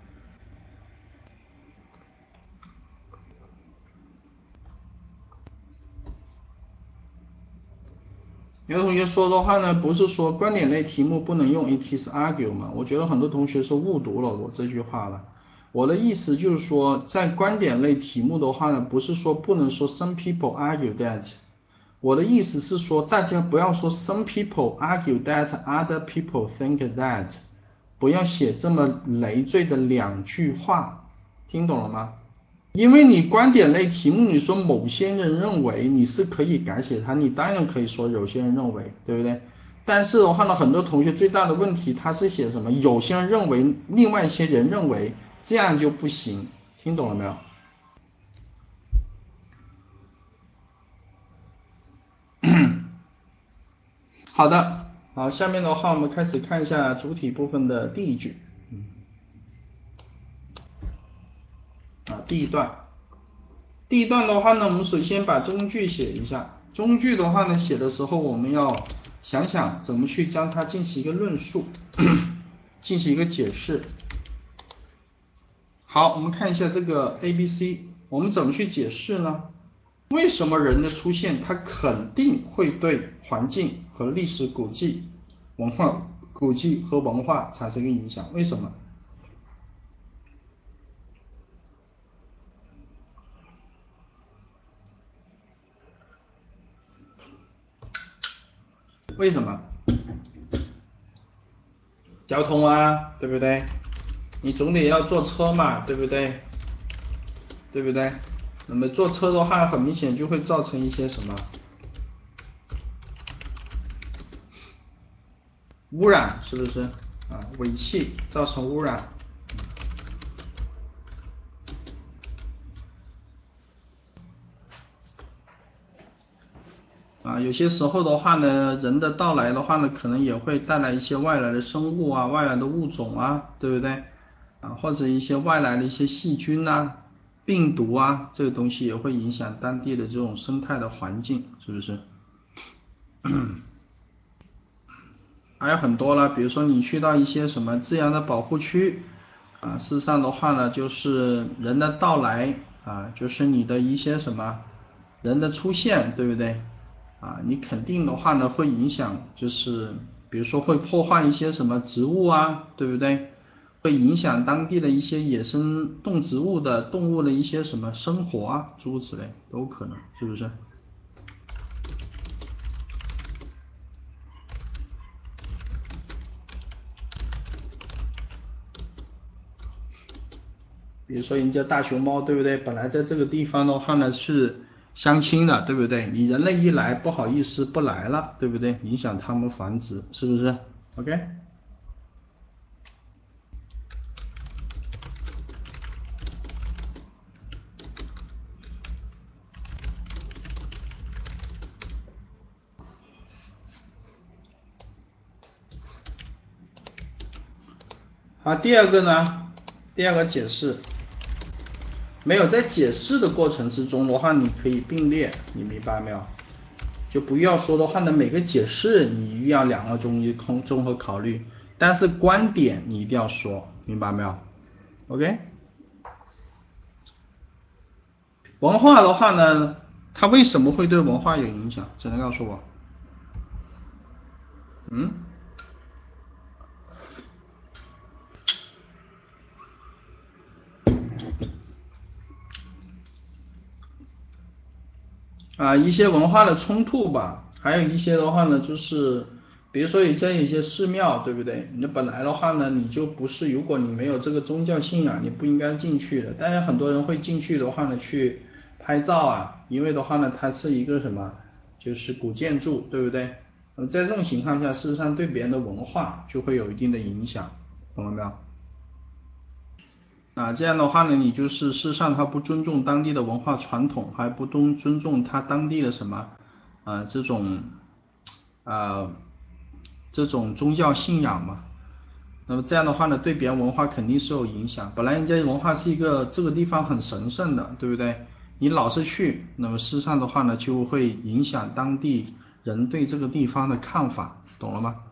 Speaker 1: 有同学说的话呢，不是说观点类题目不能用 it is argue 吗？我觉得很多同学是误读了我这句话了。我的意思就是说，在观点类题目的话呢，不是说不能说 some people argue that。我的意思是说，大家不要说 some people argue that other people think that，不要写这么累赘的两句话，听懂了吗？因为你观点类题目，你说某些人认为，你是可以改写它，你当然可以说有些人认为，对不对？但是的话呢，很多同学最大的问题，他是写什么？有些人认为，另外一些人认为，这样就不行，听懂了没有？好的，好，下面的话我们开始看一下主体部分的第一句，啊，第一段。第一段的话呢，我们首先把中句写一下。中句的话呢，写的时候我们要想想怎么去将它进行一个论述，进行一个解释。好，我们看一下这个 A B C， 我们怎么去解释呢？为什么人的出现，它肯定会对环境和历史古迹、文化古迹和文化产生一个影响？为什么？为什么？交通啊，对不对？你总得要坐车嘛，对不对？对不对？那么坐车的话，很明显就会造成一些什么污染，是不是啊？尾气造成污染啊。有些时候的话呢，人的到来的话呢，可能也会带来一些外来的生物啊、外来的物种啊，对不对？啊，或者一些外来的一些细菌呐、病毒啊，这个东西也会影响当地的这种生态的环境，是不是？还有很多了，比如说你去到一些什么自然的保护区啊，事实上的话呢，就是人的到来啊，就是你的一些什么人的出现，对不对？啊，你肯定的话呢，会影响，就是比如说会破坏一些什么植物啊，对不对？会影响当地的一些野生动植物的动物的一些什么生活啊，诸如此类都有可能，是不是？比如说人家大熊猫，对不对？本来在这个地方的话呢是相亲的，对不对？你人类一来，不好意思不来了，对不对？影响它们繁殖，是不是 ？OK。好，第二个呢，第二个解释，没有在解释的过程之中的话，你可以并列，你明白没有？就不要说的话呢，每个解释你一定要两个中一空综合考虑，但是观点你一定要说，明白没有 ？OK。文化的话呢，它为什么会对文化有影响？谁能告诉我？嗯？啊，一些文化的冲突吧，还有一些的话呢，就是比如说有些有些寺庙，对不对？你本来的话呢，你就不是，如果你没有这个宗教信仰，你不应该进去的。但是很多人会进去的话呢，去拍照啊，因为的话呢，它是一个什么，就是古建筑，对不对？呃，在这种情况下，事实上对别人的文化就会有一定的影响，懂了没有？啊，这样的话呢，你就是事实上他不尊重当地的文化传统，还不尊尊重他当地的什么，呃，这种啊、这种宗教信仰嘛。那么这样的话呢，对别人文化肯定是有影响。本来人家文化是一个这个地方很神圣的，对不对？你老是去，那么事实上的话呢，就会影响当地人对这个地方的看法，懂了吗？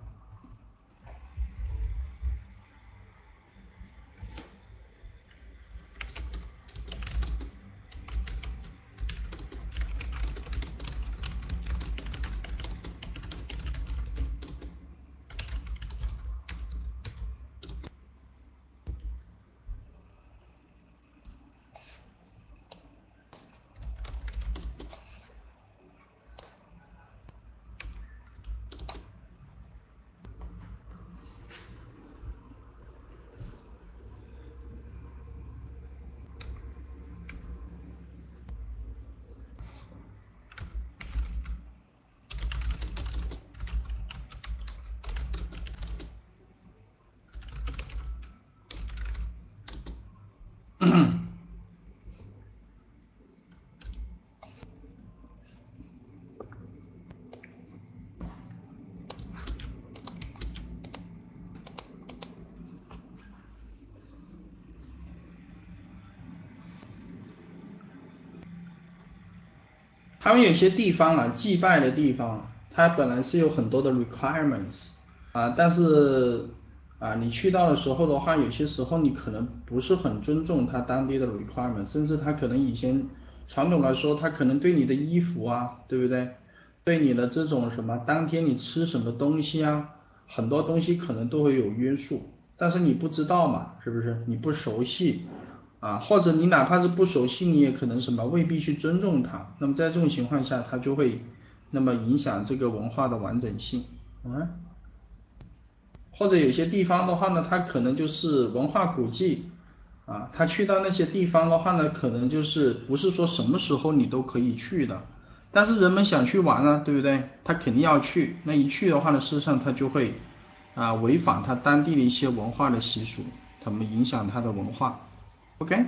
Speaker 1: 他们有些地方啊，祭拜的地方，它本来是有很多的 requirements 啊，但是啊，你去到的时候的话，有些时候你可能不是很尊重他当地的 requirements，甚至他可能以前传统来说，他可能对你的衣服啊，对不对？对你的这种什么，当天你吃什么东西啊，很多东西可能都会有约束，但是你不知道嘛，是不是？你不熟悉啊，或者你哪怕是不熟悉，你也可能什么未必去尊重它。那么在这种情况下，它就会那么影响这个文化的完整性。嗯，或者有些地方的话呢，它可能就是文化古迹啊，他去到那些地方的话呢，可能就是不是说什么时候你都可以去的，但是人们想去玩啊，对不对？他肯定要去，那一去的话呢，事实上他就会啊违反他当地的一些文化的习俗，他们影响他的文化。OK，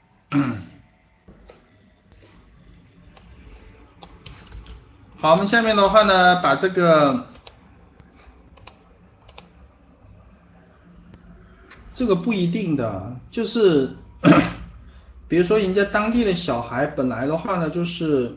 Speaker 1: 好，我们下面的话呢，把这个这个不一定的，就是比如说人家当地的小孩本来的话呢，就是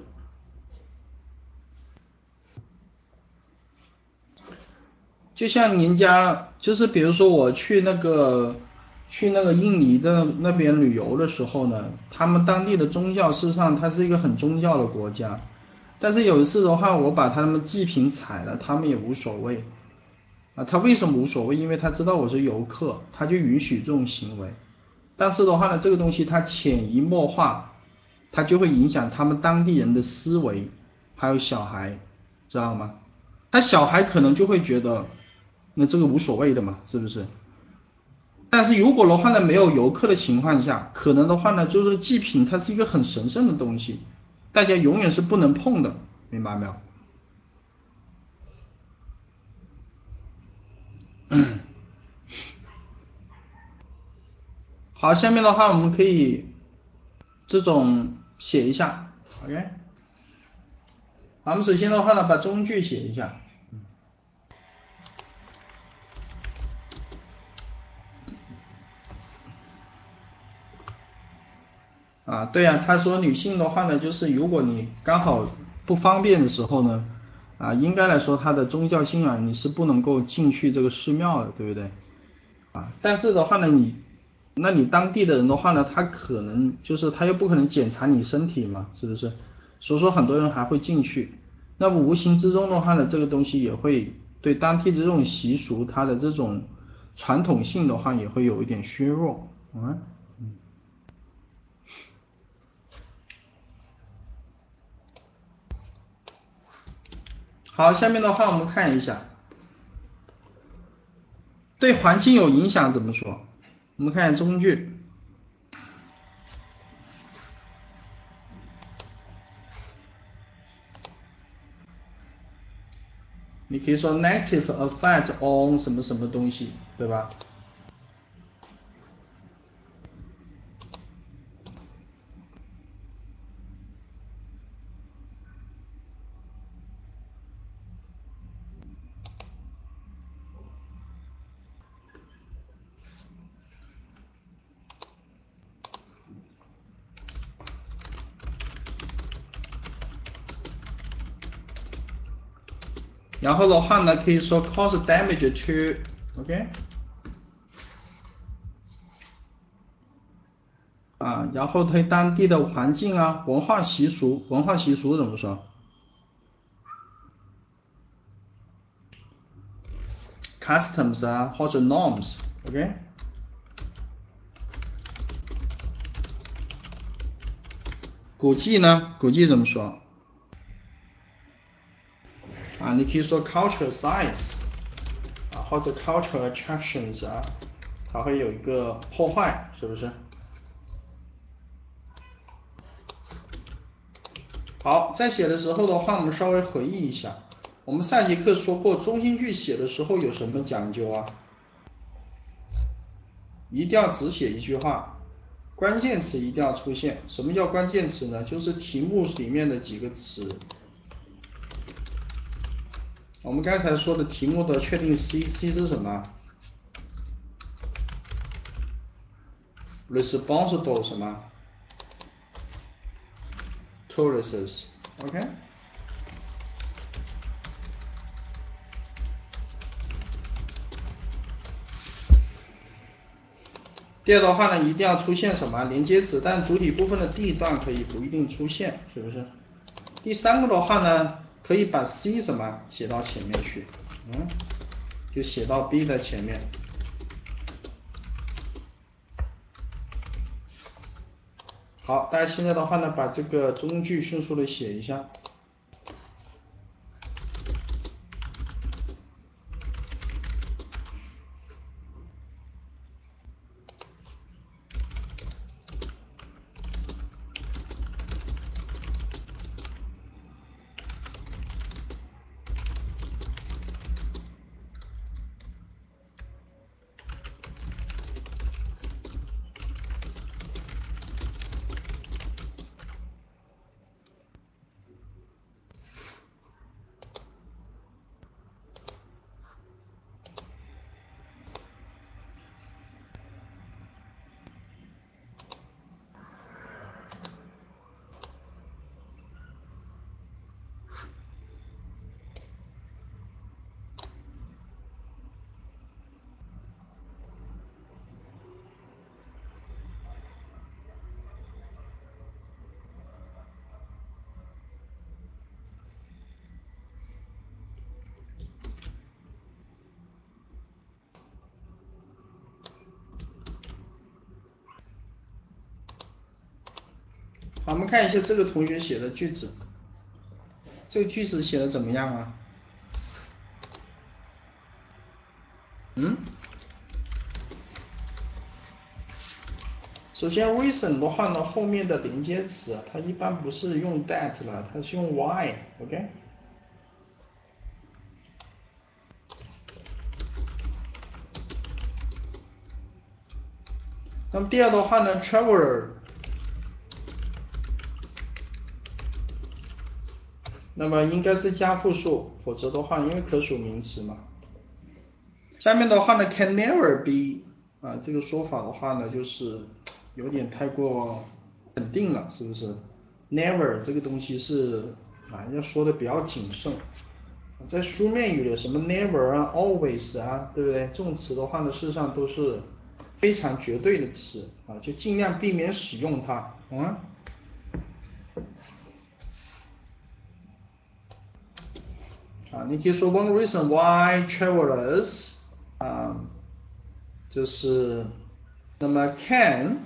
Speaker 1: 就像人家就是比如说我去那个去那个印尼的那边旅游的时候呢，他们当地的宗教事实上它是一个很宗教的国家，但是有一次的话，我把他们祭品踩了，他们也无所谓啊。他为什么无所谓？因为他知道我是游客，他就允许这种行为。但是的话呢，这个东西它潜移默化，它就会影响他们当地人的思维，还有小孩，知道吗？他小孩可能就会觉得，那这个无所谓的嘛，是不是？但是如果的话呢，没有游客的情况下，可能的话呢，就是祭品它是一个很神圣的东西，大家永远是不能碰的，明白没有？好，下面的话我们可以这种写一下，OK。好，我们首先的话呢，把中句写一下。啊，对呀，他说女性的话呢，就是如果你刚好不方便的时候呢，啊，应该来说她的宗教信仰你是不能够进去这个寺庙的，对不对？啊，但是的话呢，你，那你当地的人的话呢，他可能就是他又不可能检查你身体嘛，是不是？所以说很多人还会进去，那么无形之中的话呢，这个东西也会对当地的这种习俗，它的这种传统性的话也会有一点削弱，嗯。好，下面的话我们看一下，对环境有影响怎么说？我们看中句，你可以说 negative effect on 什么什么东西，对吧？ 然后的话呢，可以说 cause damage to，OK， 啊，然后对当地的环境啊、文化习俗，文化习俗怎么说？customs 啊，或者 norms，OK？ 古迹呢？古迹怎么说？啊，你可以说 cultural sites 啊，或者 cultural attractions 啊，它会有一个破坏，是不是？好，在写的时候的话，我们稍微回忆一下，我们上节课说过，中心句写的时候有什么讲究啊？一定要只写一句话，关键词一定要出现。什么叫关键词呢？就是题目里面的几个词。我们刚才说的题目的确定 C，C 是什么 ？responsible 什么 ？tourists，OK？ 第二的话呢，一定要出现什么连接词，但主体部分的第一段可以不一定出现，是不是？第三个的话呢，可以把 C 什么写到前面去，嗯，就写到 B 的前面。好，大家现在的话呢，把这个中句迅速的写一下。好，我们看一下这个同学写的句子，这个句子写的怎么样啊？嗯？首先 reason 的话呢，后面的连接词它一般不是用 that 了，它是用 why，OK？ 那么第二的话呢 traveler， 那么应该是加复数，否则的话因为可数名词嘛。下面的话呢 can never be 啊，这个说法的话呢就是有点太过肯定了，是不是 ？never 这个东西是啊要说的比较谨慎，在书面语的什么 never 啊 always 啊，对不对？这种词的话呢，事实上都是非常绝对的词啊，就尽量避免使用它，嗯。啊，你可以说 one reason why travelers 啊，就是那么 can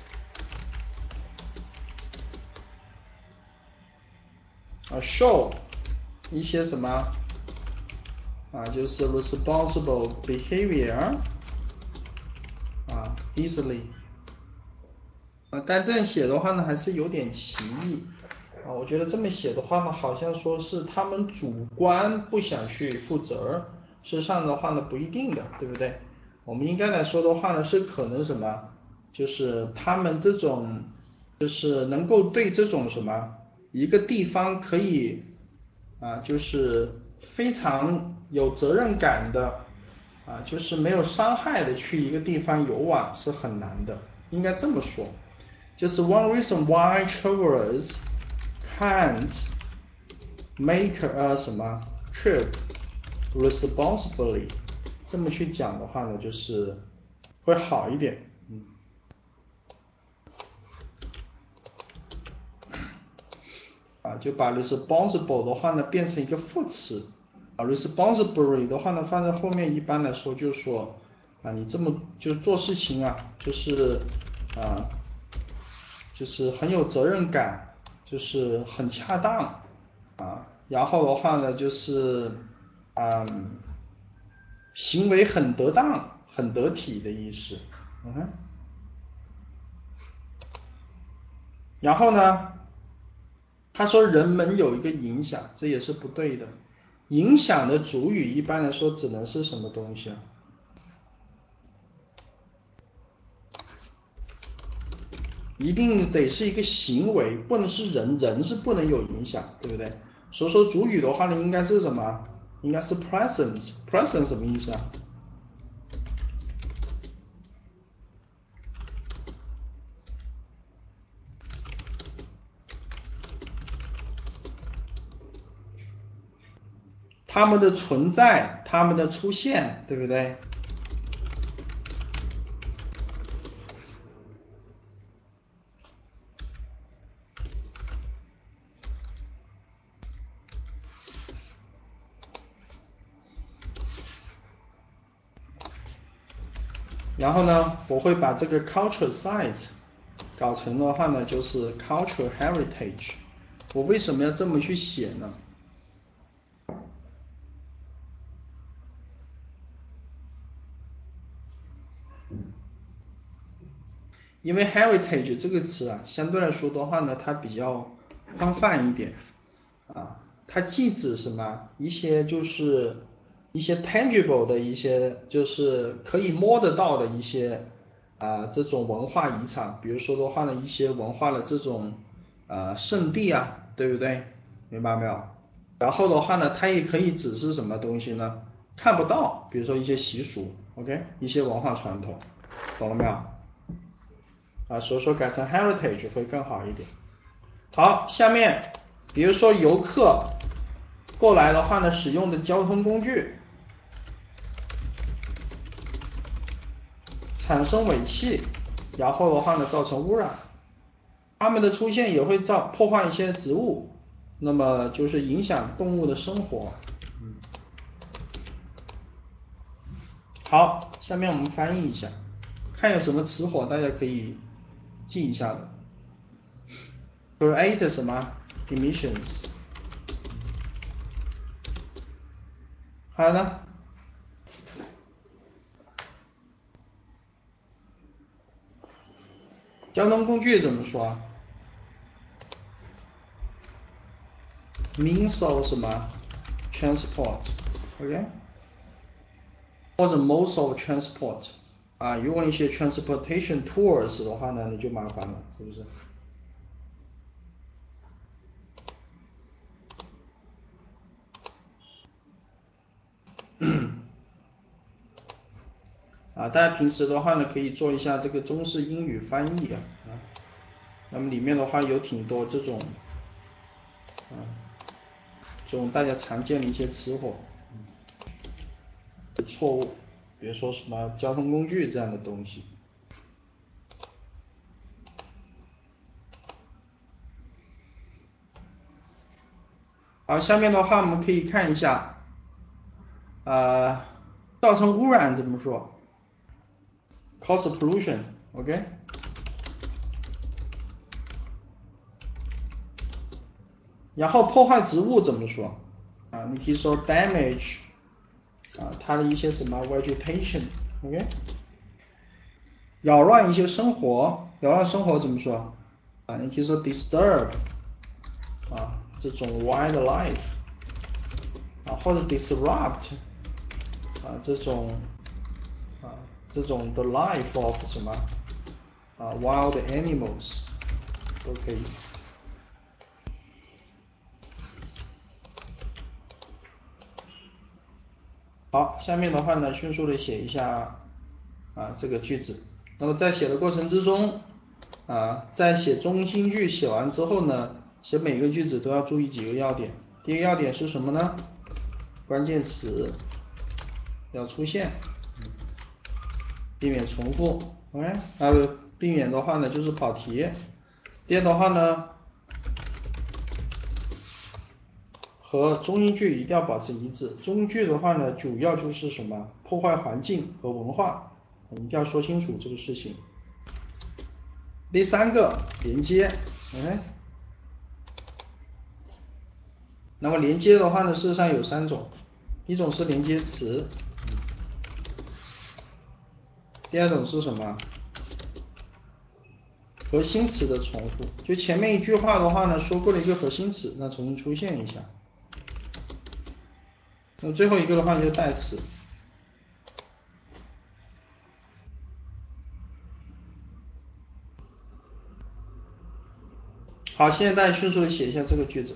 Speaker 1: 啊 show 一些什么啊，就是 responsible behavior 啊 easily 啊，但这样写的话呢，还是有点歧义啊。我觉得这么写的话呢，好像说是他们主观不想去负责，事实上的话呢，不一定的，对不对？我们应该来说的话呢，是可能什么，就是他们这种，就是能够对这种什么一个地方可以啊，就是非常有责任感的啊，就是没有伤害的去一个地方游玩是很难的，应该这么说。就是 one reason why travelers can't make a 什么 trip responsibly， 这么去讲的话呢，就是会好一点。嗯，啊，就把 responsible 的话呢变成一个副词。啊 responsibly 的话呢放在后面，一般来说就是说啊，你这么就是做事情啊，就是啊，就是很有责任感，就是很恰当啊，然后的话呢就是嗯，行为很得当，很得体的意思。嗯哼，然后呢，他说人们有一个影响，这也是不对的。影响的主语一般来说只能是什么东西啊？一定得是一个行为，不能是人，人是不能有影响，对不对？所以说主语的话呢，应该是什么？应该是 presence。presence 什么意思啊？他们的存在，他们的出现，对不对？然后呢，我会把这个 cultural sites 搞成的话呢，就是 cultural heritage。我为什么要这么去写呢？因为 heritage 这个词啊，相对来说的话呢，它比较宽泛一点啊，它既指什么一些就是一些 tangible 的一些就是可以摸得到的一些啊这种文化遗产，比如说的话呢，一些文化的这种呃圣地啊，对不对？明白没有？然后的话呢，它也可以指是什么东西呢？看不到，比如说一些习俗 ，OK，一些文化传统，懂了没有？啊，所以说改成 heritage 会更好一点。好，下面比如说游客过来的话呢，使用的交通工具产生尾气，然后的话呢造成污染，它们的出现也会造破坏一些植物，那么就是影响动物的生活。嗯，好，下面我们翻译一下，看有什么词汇大家可以记一下的。create 什么 emissions， 还有呢？交通工具怎么说啊？means of 什么 transport，OK，、okay? 或者 modes of transport 啊，如果你写 transportation tools 的话呢，你就麻烦了，是不是？啊，大家平时的话呢，可以做一下这个中式英语翻译啊，啊，那么里面的话有挺多这种，啊，这种大家常见的一些词汇，错误，比如说什么交通工具这样的东西。好，下面的话我们可以看一下，呃，造成污染怎么说 ？cause pollution，OK？、然后破坏植物怎么说？啊，你可以说 damage 啊，它的一些什么 vegetation，OK？、扰乱一些生活，扰乱生活怎么说？啊，你可以说 disturb 啊，这种 wildlife 啊，或者 disrupt 啊，这种啊，这种 the life of 什么啊 wild animals 都可以。好，下面的话呢，迅速的写一下啊这个句子。那么在写的过程之中，啊，在写中心句写完之后呢，写每个句子都要注意几个要点。第一个要点是什么呢？ 关键词要出现，避免重复 ，OK， 还有避免的话呢就是跑题。第二的话呢，和中英句一定要保持一致。中英句的话呢，主要就是什么破坏环境和文化，一定要说清楚这个事情。第三个连接，嗯，那么连接的话呢，事实上有三种，一种是连接词，第二种是什么？核心词的重复，就前面一句话的话呢，说过了一个核心词，那重新出现一下。那最后一个的话就是代词。好，现在大家迅速的写一下这个句子。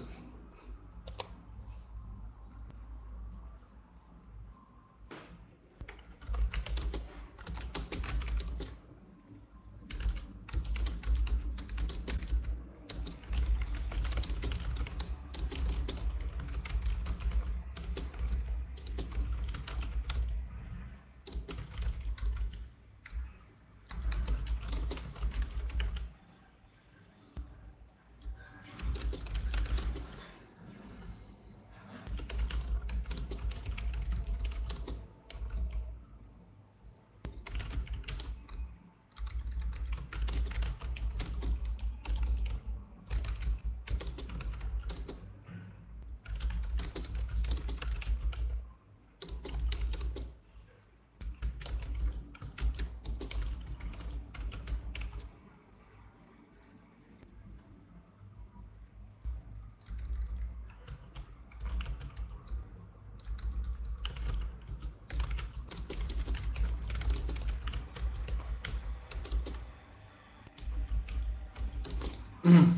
Speaker 1: 嗯。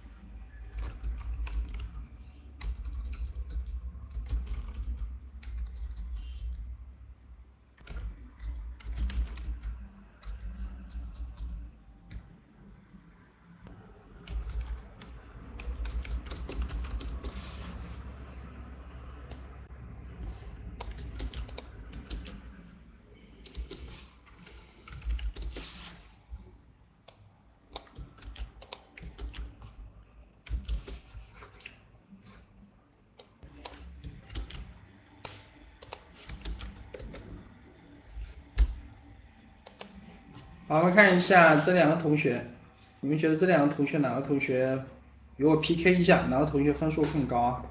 Speaker 1: 好，我们看一下这两个同学，你们觉得这两个同学哪个同学与我 P K 一下，哪个同学分数更高啊？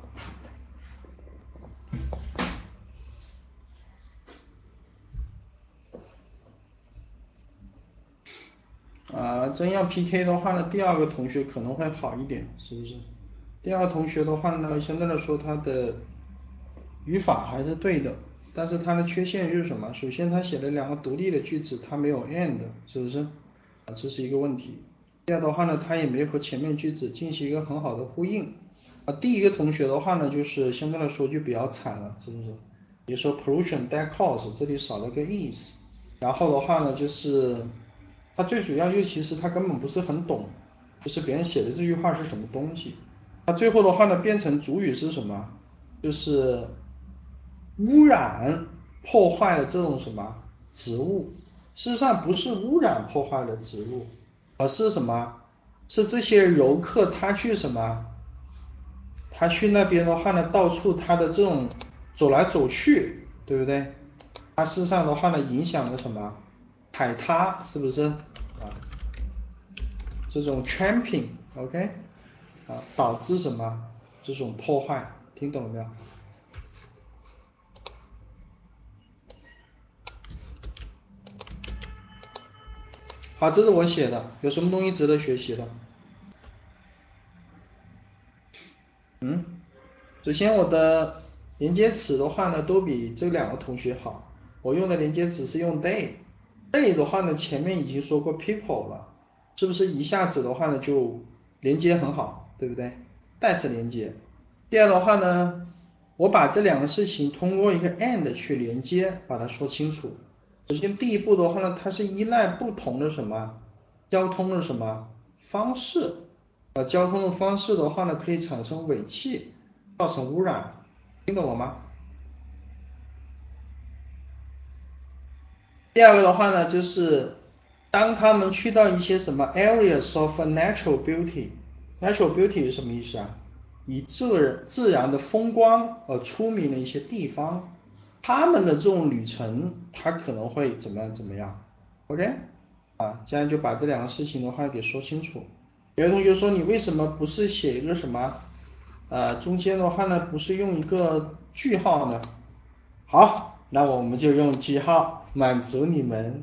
Speaker 1: 啊、呃，真要 P K 的话呢，第二个同学可能会好一点，是不是？第二个同学的话呢，相对来说他的语法还是对的，但是他的缺陷就是什么？首先他写了两个独立的句子，他没有 and， 是不是？啊，这是一个问题。第二的话呢，他也没有和前面句子进行一个很好的呼应。啊，第一个同学的话呢，就是相对来说就比较惨了，是不是？比如说 pollution that cause 这里少了个 is， 然后的话呢，就是他最主要就其实他根本不是很懂，就是别人写的这句话是什么东西。他最后的话呢，变成主语是什么？就是污染破坏了这种什么植物，事实上不是污染破坏了植物，而是什么？是这些游客他去什么？他去那边的话呢，到处他的这种走来走去，对不对？它事实上的话呢，影响了什么？踩踏，是不是？啊，这种 tramping，OK， 啊，导致什么？这种破坏，听懂了没有？好，这是我写的，有什么东西值得学习的？嗯，首先我的连接词的话呢，都比这两个同学好。我用的连接词是用 they，they 的话呢，前面已经说过 people 了，是不是一下子的话呢就连接很好，对不对？代词连接。第二的话呢，我把这两个事情通过一个 and 去连接，把它说清楚。首先第一步的话呢，它是依赖不同的什么交通的什么方式，呃，交通的方式的话呢，可以产生尾气，造成污染，听懂了吗？ 第二个的话呢，就是当他们去到一些什么 areas of natural beauty，natural beauty 是什么意思啊？以自然自然的风光而出名的一些地方，他们的这种旅程，它可能会怎么样怎么样？OK，啊，这样就把这两个事情的话给说清楚。有的同学说你为什么不是写一个什么，呃，中间的话呢，不是用一个句号呢？好，那我们就用句号满足你们。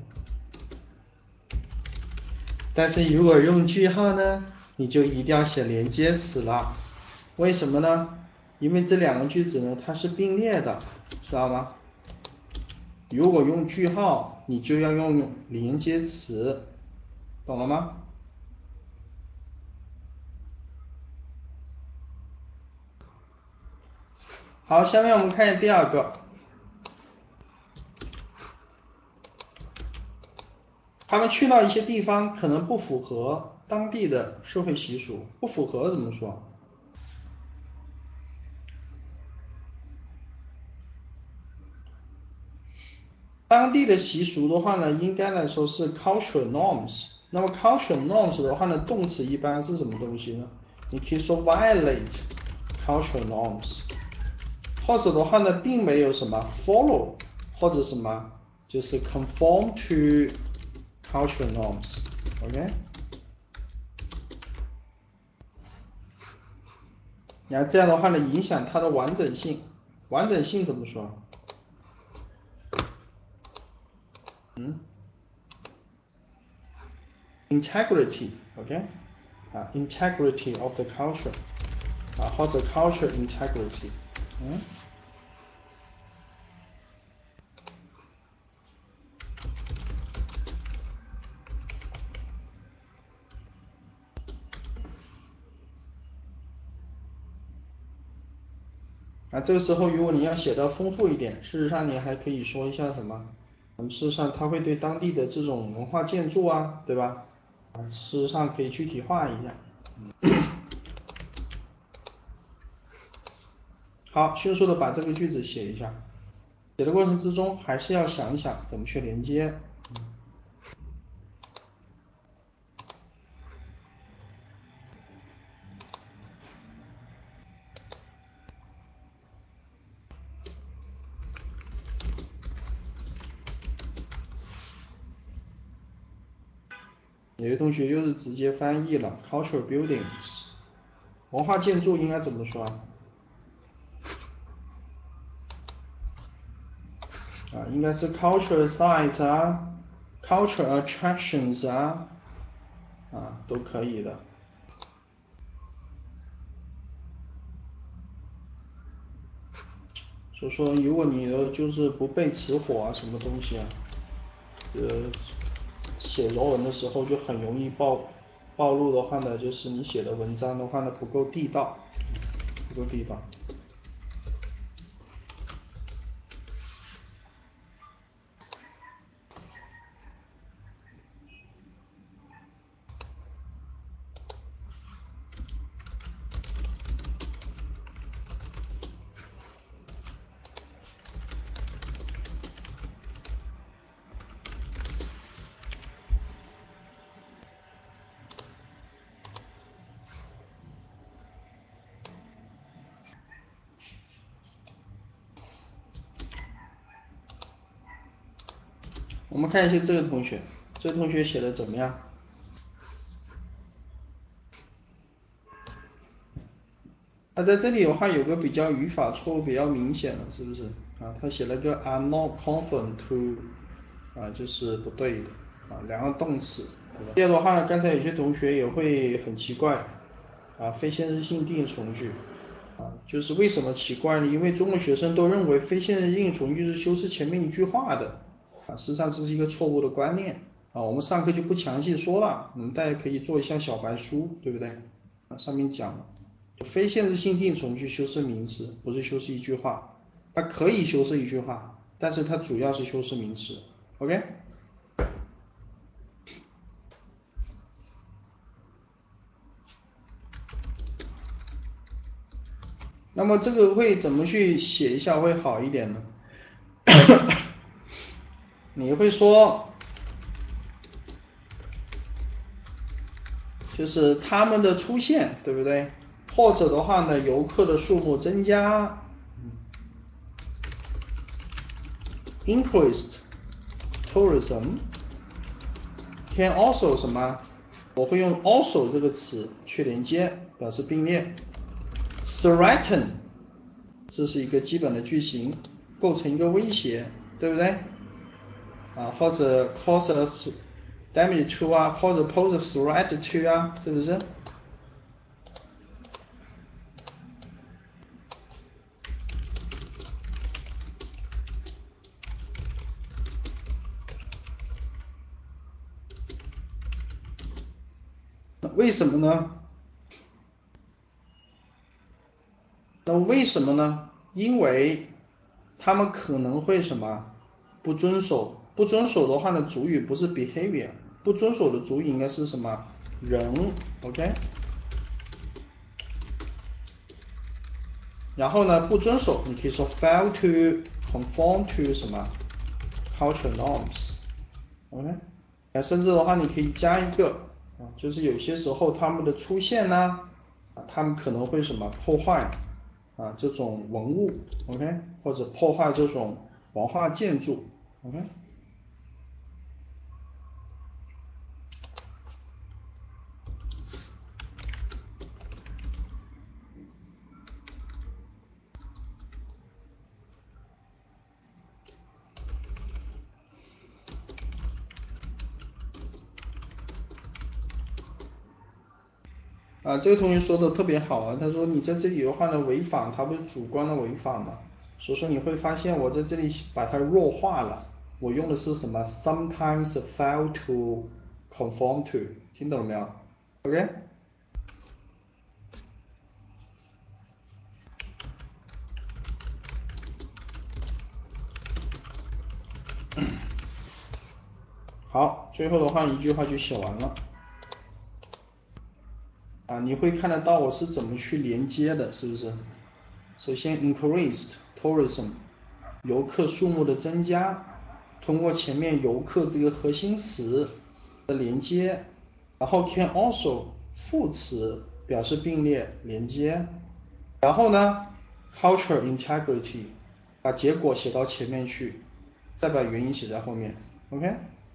Speaker 1: 但是如果用句号呢，你就一定要写连接词了。为什么呢？因为这两个句子呢，它是并列的，知道吗？如果用句号，你就要用连接词，懂了吗？好，下面我们看第二个，他们去到一些地方可能不符合当地的社会习俗，不符合怎么说？当地的习俗的话呢，应该来说是 cultural norms。那么 cultural norms 的话呢，动词一般是什么东西呢？你可以说 violate cultural norms，或者的话呢，并没有什么 follow，或者什么就是 conform to cultural norms。OK， 然后这样的话呢，影响它的完整性。完整性怎么说？嗯 ，integrity，OK，、okay? 啊 ，integrity of the culture， 啊，或者 culture integrity，嗯，啊，这个时候如果你要写的丰富一点，事实上你还可以说一下什么？嗯，事实上它会对当地的这种文化建筑啊，对吧？啊，事实上可以具体化一下。好，迅速的把这个句子写一下。写的过程之中还是要想一想怎么去连接。有些同学又是直接翻译了 cultural buildings， 文化建筑应该怎么说啊？啊，应该是 cultural sites 啊 ，cultural attractions 啊，啊，都可以的。所以说，如果你的就是不背词火啊，什么东西啊，呃，写作文的时候就很容易暴暴露的话呢，就是你写的文章的话呢不够地道，不够地道。我们看一下这个同学，这个同学写的怎么样？他在这里的话有个比较语法错误比较明显的，是不是？啊，他写了个 I'm not confident to， 啊，就是不对的，啊，两个动词，对吧？第二的话呢，刚才有些同学也会很奇怪，啊，非现实性定语从句，啊，就是为什么奇怪呢？因为中国学生都认为非现实性从句是修饰前面一句话的，啊，实际上这是一个错误的观念，啊，我们上课就不详细说了，我们大家可以做一下小白书，对不对？啊，上面讲了。非现实性定从句修饰名词，不是修饰一句话，它可以修饰一句话，但是它主要是修饰名词。OK， 那么这个会怎么去写一下会好一点呢？ 你会说，就是他们的出现，对不对？或者的话呢，游客的数目增加 ，increased tourism can also 什么？我会用 also 这个词去连接，表示并列。threaten 这是一个基本的句型，构成一个威胁，对不对？啊，或者 cause a damage to 啊，或者 pose a threat to 啊，是不是？为什么呢？那为什么呢？因为他们可能会什么不遵守，不遵守的话呢，主语不是 behavior， 不遵守的主语应该是什么人 ，OK？ 然后呢，不遵守，你可以说 fail to conform to 什么 cultural norms，OK？ 那甚至的话，你可以加一个啊，就是有些时候他们的出现呢，啊，他们可能会什么破坏啊这种文物 ，OK？ 或者破坏这种文化建筑 ，OK？ 啊，这个同学说的特别好啊，他说你在这里的话呢，违反它不是主观的违反嘛，所以说你会发现我在这里把它弱化了，我用的是什么 sometimes fail to conform to， 听懂了没有 ？OK？ 好，最后的话一句话就写完了。啊，你会看得到我是怎么去连接的，是不是？首先 increased tourism， 游客数目的增加，通过前面游客这个核心词的连接，然后 can also 副词表示并列连接，然后呢 cultural integrity 把结果写到前面去，再把原因写在后面 ，OK？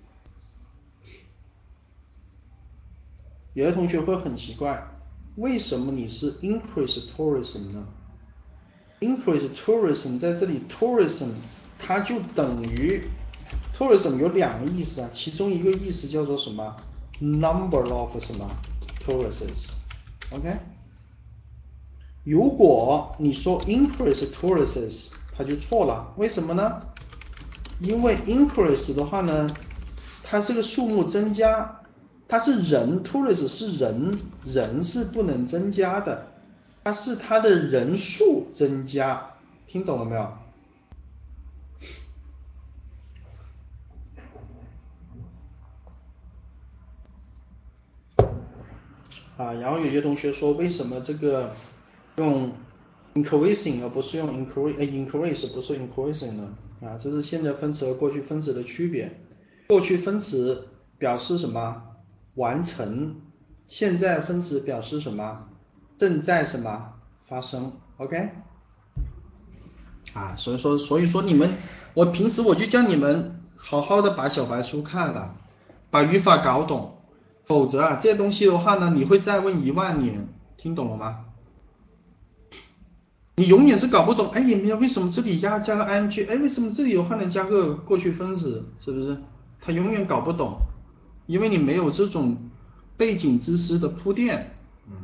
Speaker 1: 有的同学会很奇怪，为什么你是 increase tourism 呢？ increase tourism 在这里 tourism 它就等于 tourism 有两个意思啊，其中一个意思叫做什么 number of 什么 tourists OK， 如果你说 increase tourists 它就错了，为什么呢？因为 increase 的话呢，它是个数目增加，它是人 tourist 是人，人是不能增加的，它是它的人数增加，听懂了没有？啊，然后有些同学说为什么这个用 increasing 而不是用 increase，呃 increase 不是 increasing 呢？啊，这是现在分词和过去分词的区别。过去分词表示什么？完成。现在分词表示什么？正在什么发生 ？OK？ 啊，所以说所以说你们，我平时我就叫你们好好的把小白书看了，把语法搞懂，否则啊这些东西的话呢，你会再问一万年，听懂了吗？你永远是搞不懂，哎，也没有为什么这里要加个 ing， 哎，为什么这里的话能加个过去分词，是不是？他永远搞不懂，因为你没有这种背景知识的铺垫。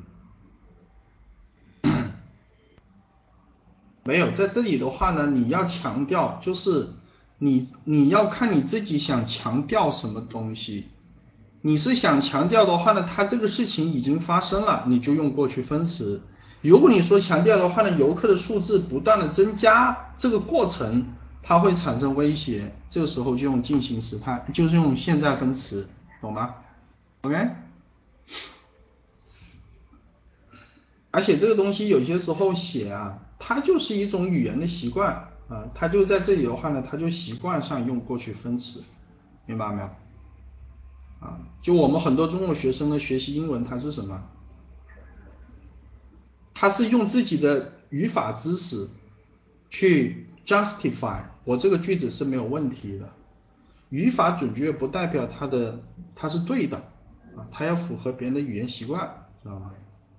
Speaker 1: 没有，在这里的话呢，你要强调就是你你要看你自己想强调什么东西。你是想强调的话呢，它这个事情已经发生了，你就用过去分词。如果你说强调的话呢，游客的数字不断的增加，这个过程它会产生威胁，这个时候就用进行时态，就是用现在分词，懂吗 ？OK？而且这个东西有些时候写啊，它就是一种语言的习惯。 啊，他就在这里的话呢，他就习惯上用过去分词，明白没有？啊，就我们很多中国学生呢学习英文，他是什么？他是用自己的语法知识去 justify 我这个句子是没有问题的。语法准确不代表它的它是对的啊，它要符合别人的语言习惯，知道吗？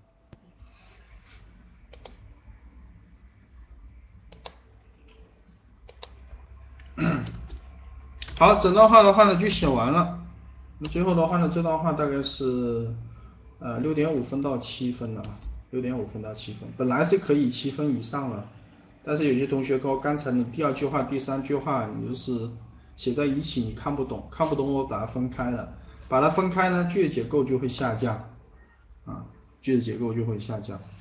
Speaker 1: 好，整段话的话呢就写完了。那最后的话呢，这段话大概是呃六点五分到七分的，六点五分到七分，本来是可以七分以上了，但是有些同学跟我刚才你第二句话、第三句话，你就是写在一起你看不懂，看不懂我把它分开了，把它分开呢，句子结构就会下降啊，句子结构就会下降。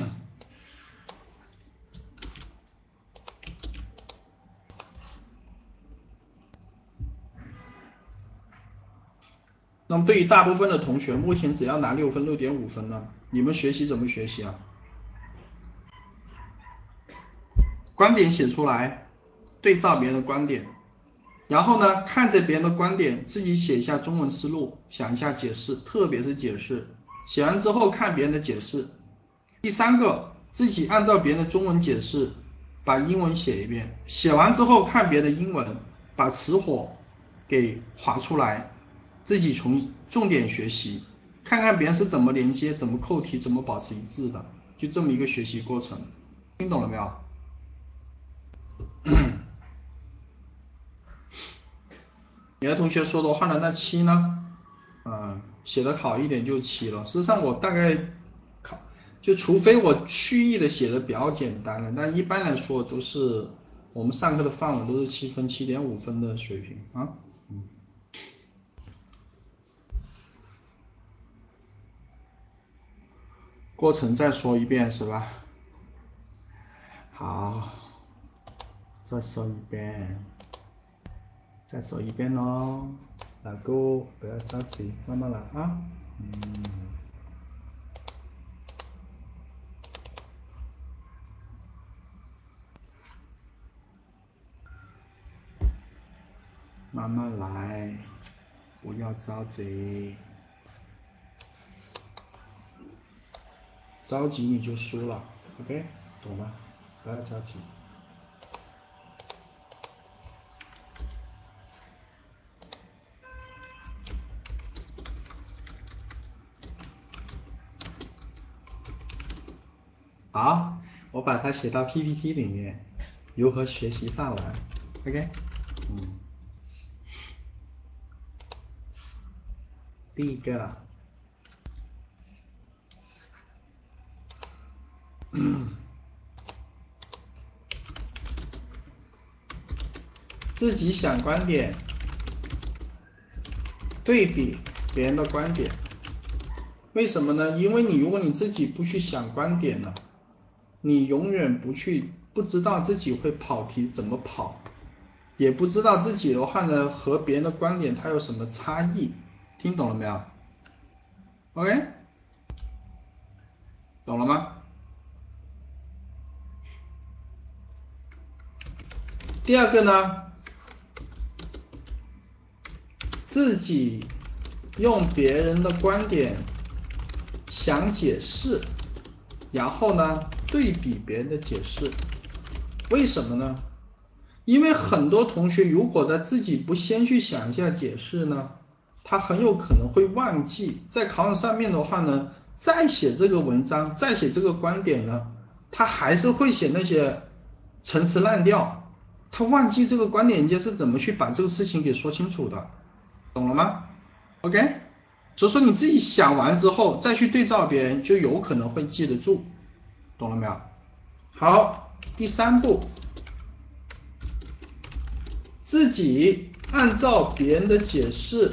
Speaker 1: 那么对于大部分的同学，目前只要拿六分、六点五分呢，你们学习怎么学习啊？观点写出来，对照别人的观点，然后呢，看着别人的观点，自己写一下中文思路，想一下解释，特别是解释。写完之后看别人的解释。第三个，自己按照别人的中文解释，把英文写一遍。写完之后看别人的英文，把词火给划出来，自己从重点学习，看看别人是怎么连接、怎么扣题、怎么保持一致的，就这么一个学习过程。听懂了没有？有的同学说的话呢，那七呢？嗯，写的好一点就七了。实际上我大概考，就除非我蓄意的写的比较简单了，但一般来说都是我们上课的范围都是七分、七点五分的水平啊。嗯。过程再说一遍是吧？好，再说一遍，再说一遍咯，老哥不要着急，慢慢来啊。嗯。慢慢来，不要着急，着急你就输了 ，OK， 懂吗？不要着急。好，我把它写到 P P T 里面，如何学习范文 ，OK， 嗯，第一个。自己想观点，对比别人的观点。为什么呢？因为你如果你自己不去想观点呢，你永远不去不知道自己会跑题怎么跑，也不知道自己的话呢和别人的观点它有什么差异。听懂了没有 ？OK， 懂了吗？第二个呢，自己用别人的观点想解释，然后呢对比别人的解释。为什么呢？因为很多同学如果他自己不先去想一下解释呢，他很有可能会忘记，在考场上面的话呢，再写这个文章，再写这个观点呢，他还是会写那些陈词滥调，他忘记这个观点人家是怎么去把这个事情给说清楚的，懂了吗 ？OK， 所以说你自己想完之后再去对照别人，就有可能会记得住，懂了没有？好，第三步。自己按照别人的解释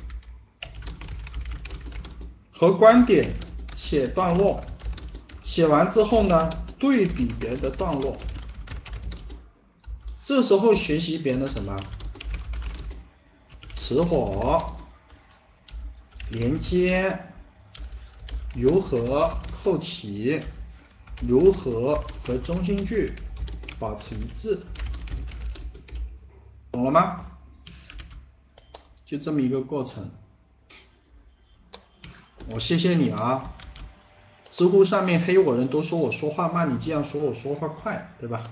Speaker 1: 和观点写段落，写完之后呢，对比别人的段落，这时候学习别人的什么？词火、连接，如何扣题，如何和中心句保持一致。 懂了吗？就这么一个过程。我谢谢你啊，知乎上面黑我人都说我说话慢，你既然说我说话快，对吧？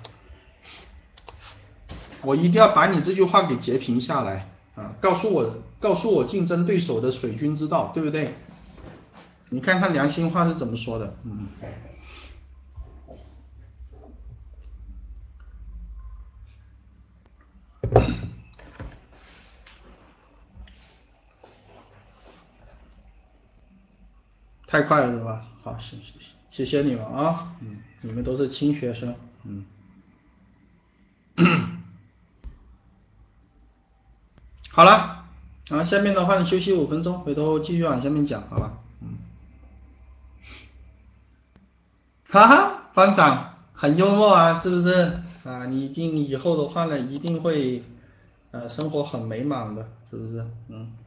Speaker 1: 我一定要把你这句话给截屏下来啊，告诉我告诉我竞争对手的水军之道，对不对？你看看良心话是怎么说的，嗯。太快了是吧？好，谢谢谢谢你们啊，嗯，你们都是亲学生，嗯。好了，啊，下面的话你休息五分钟，回头继续往下面讲，好吧？嗯。哈哈，班长很幽默啊，是不是？啊，你一定以后的话呢，一定会呃生活很美满的，是不是？嗯。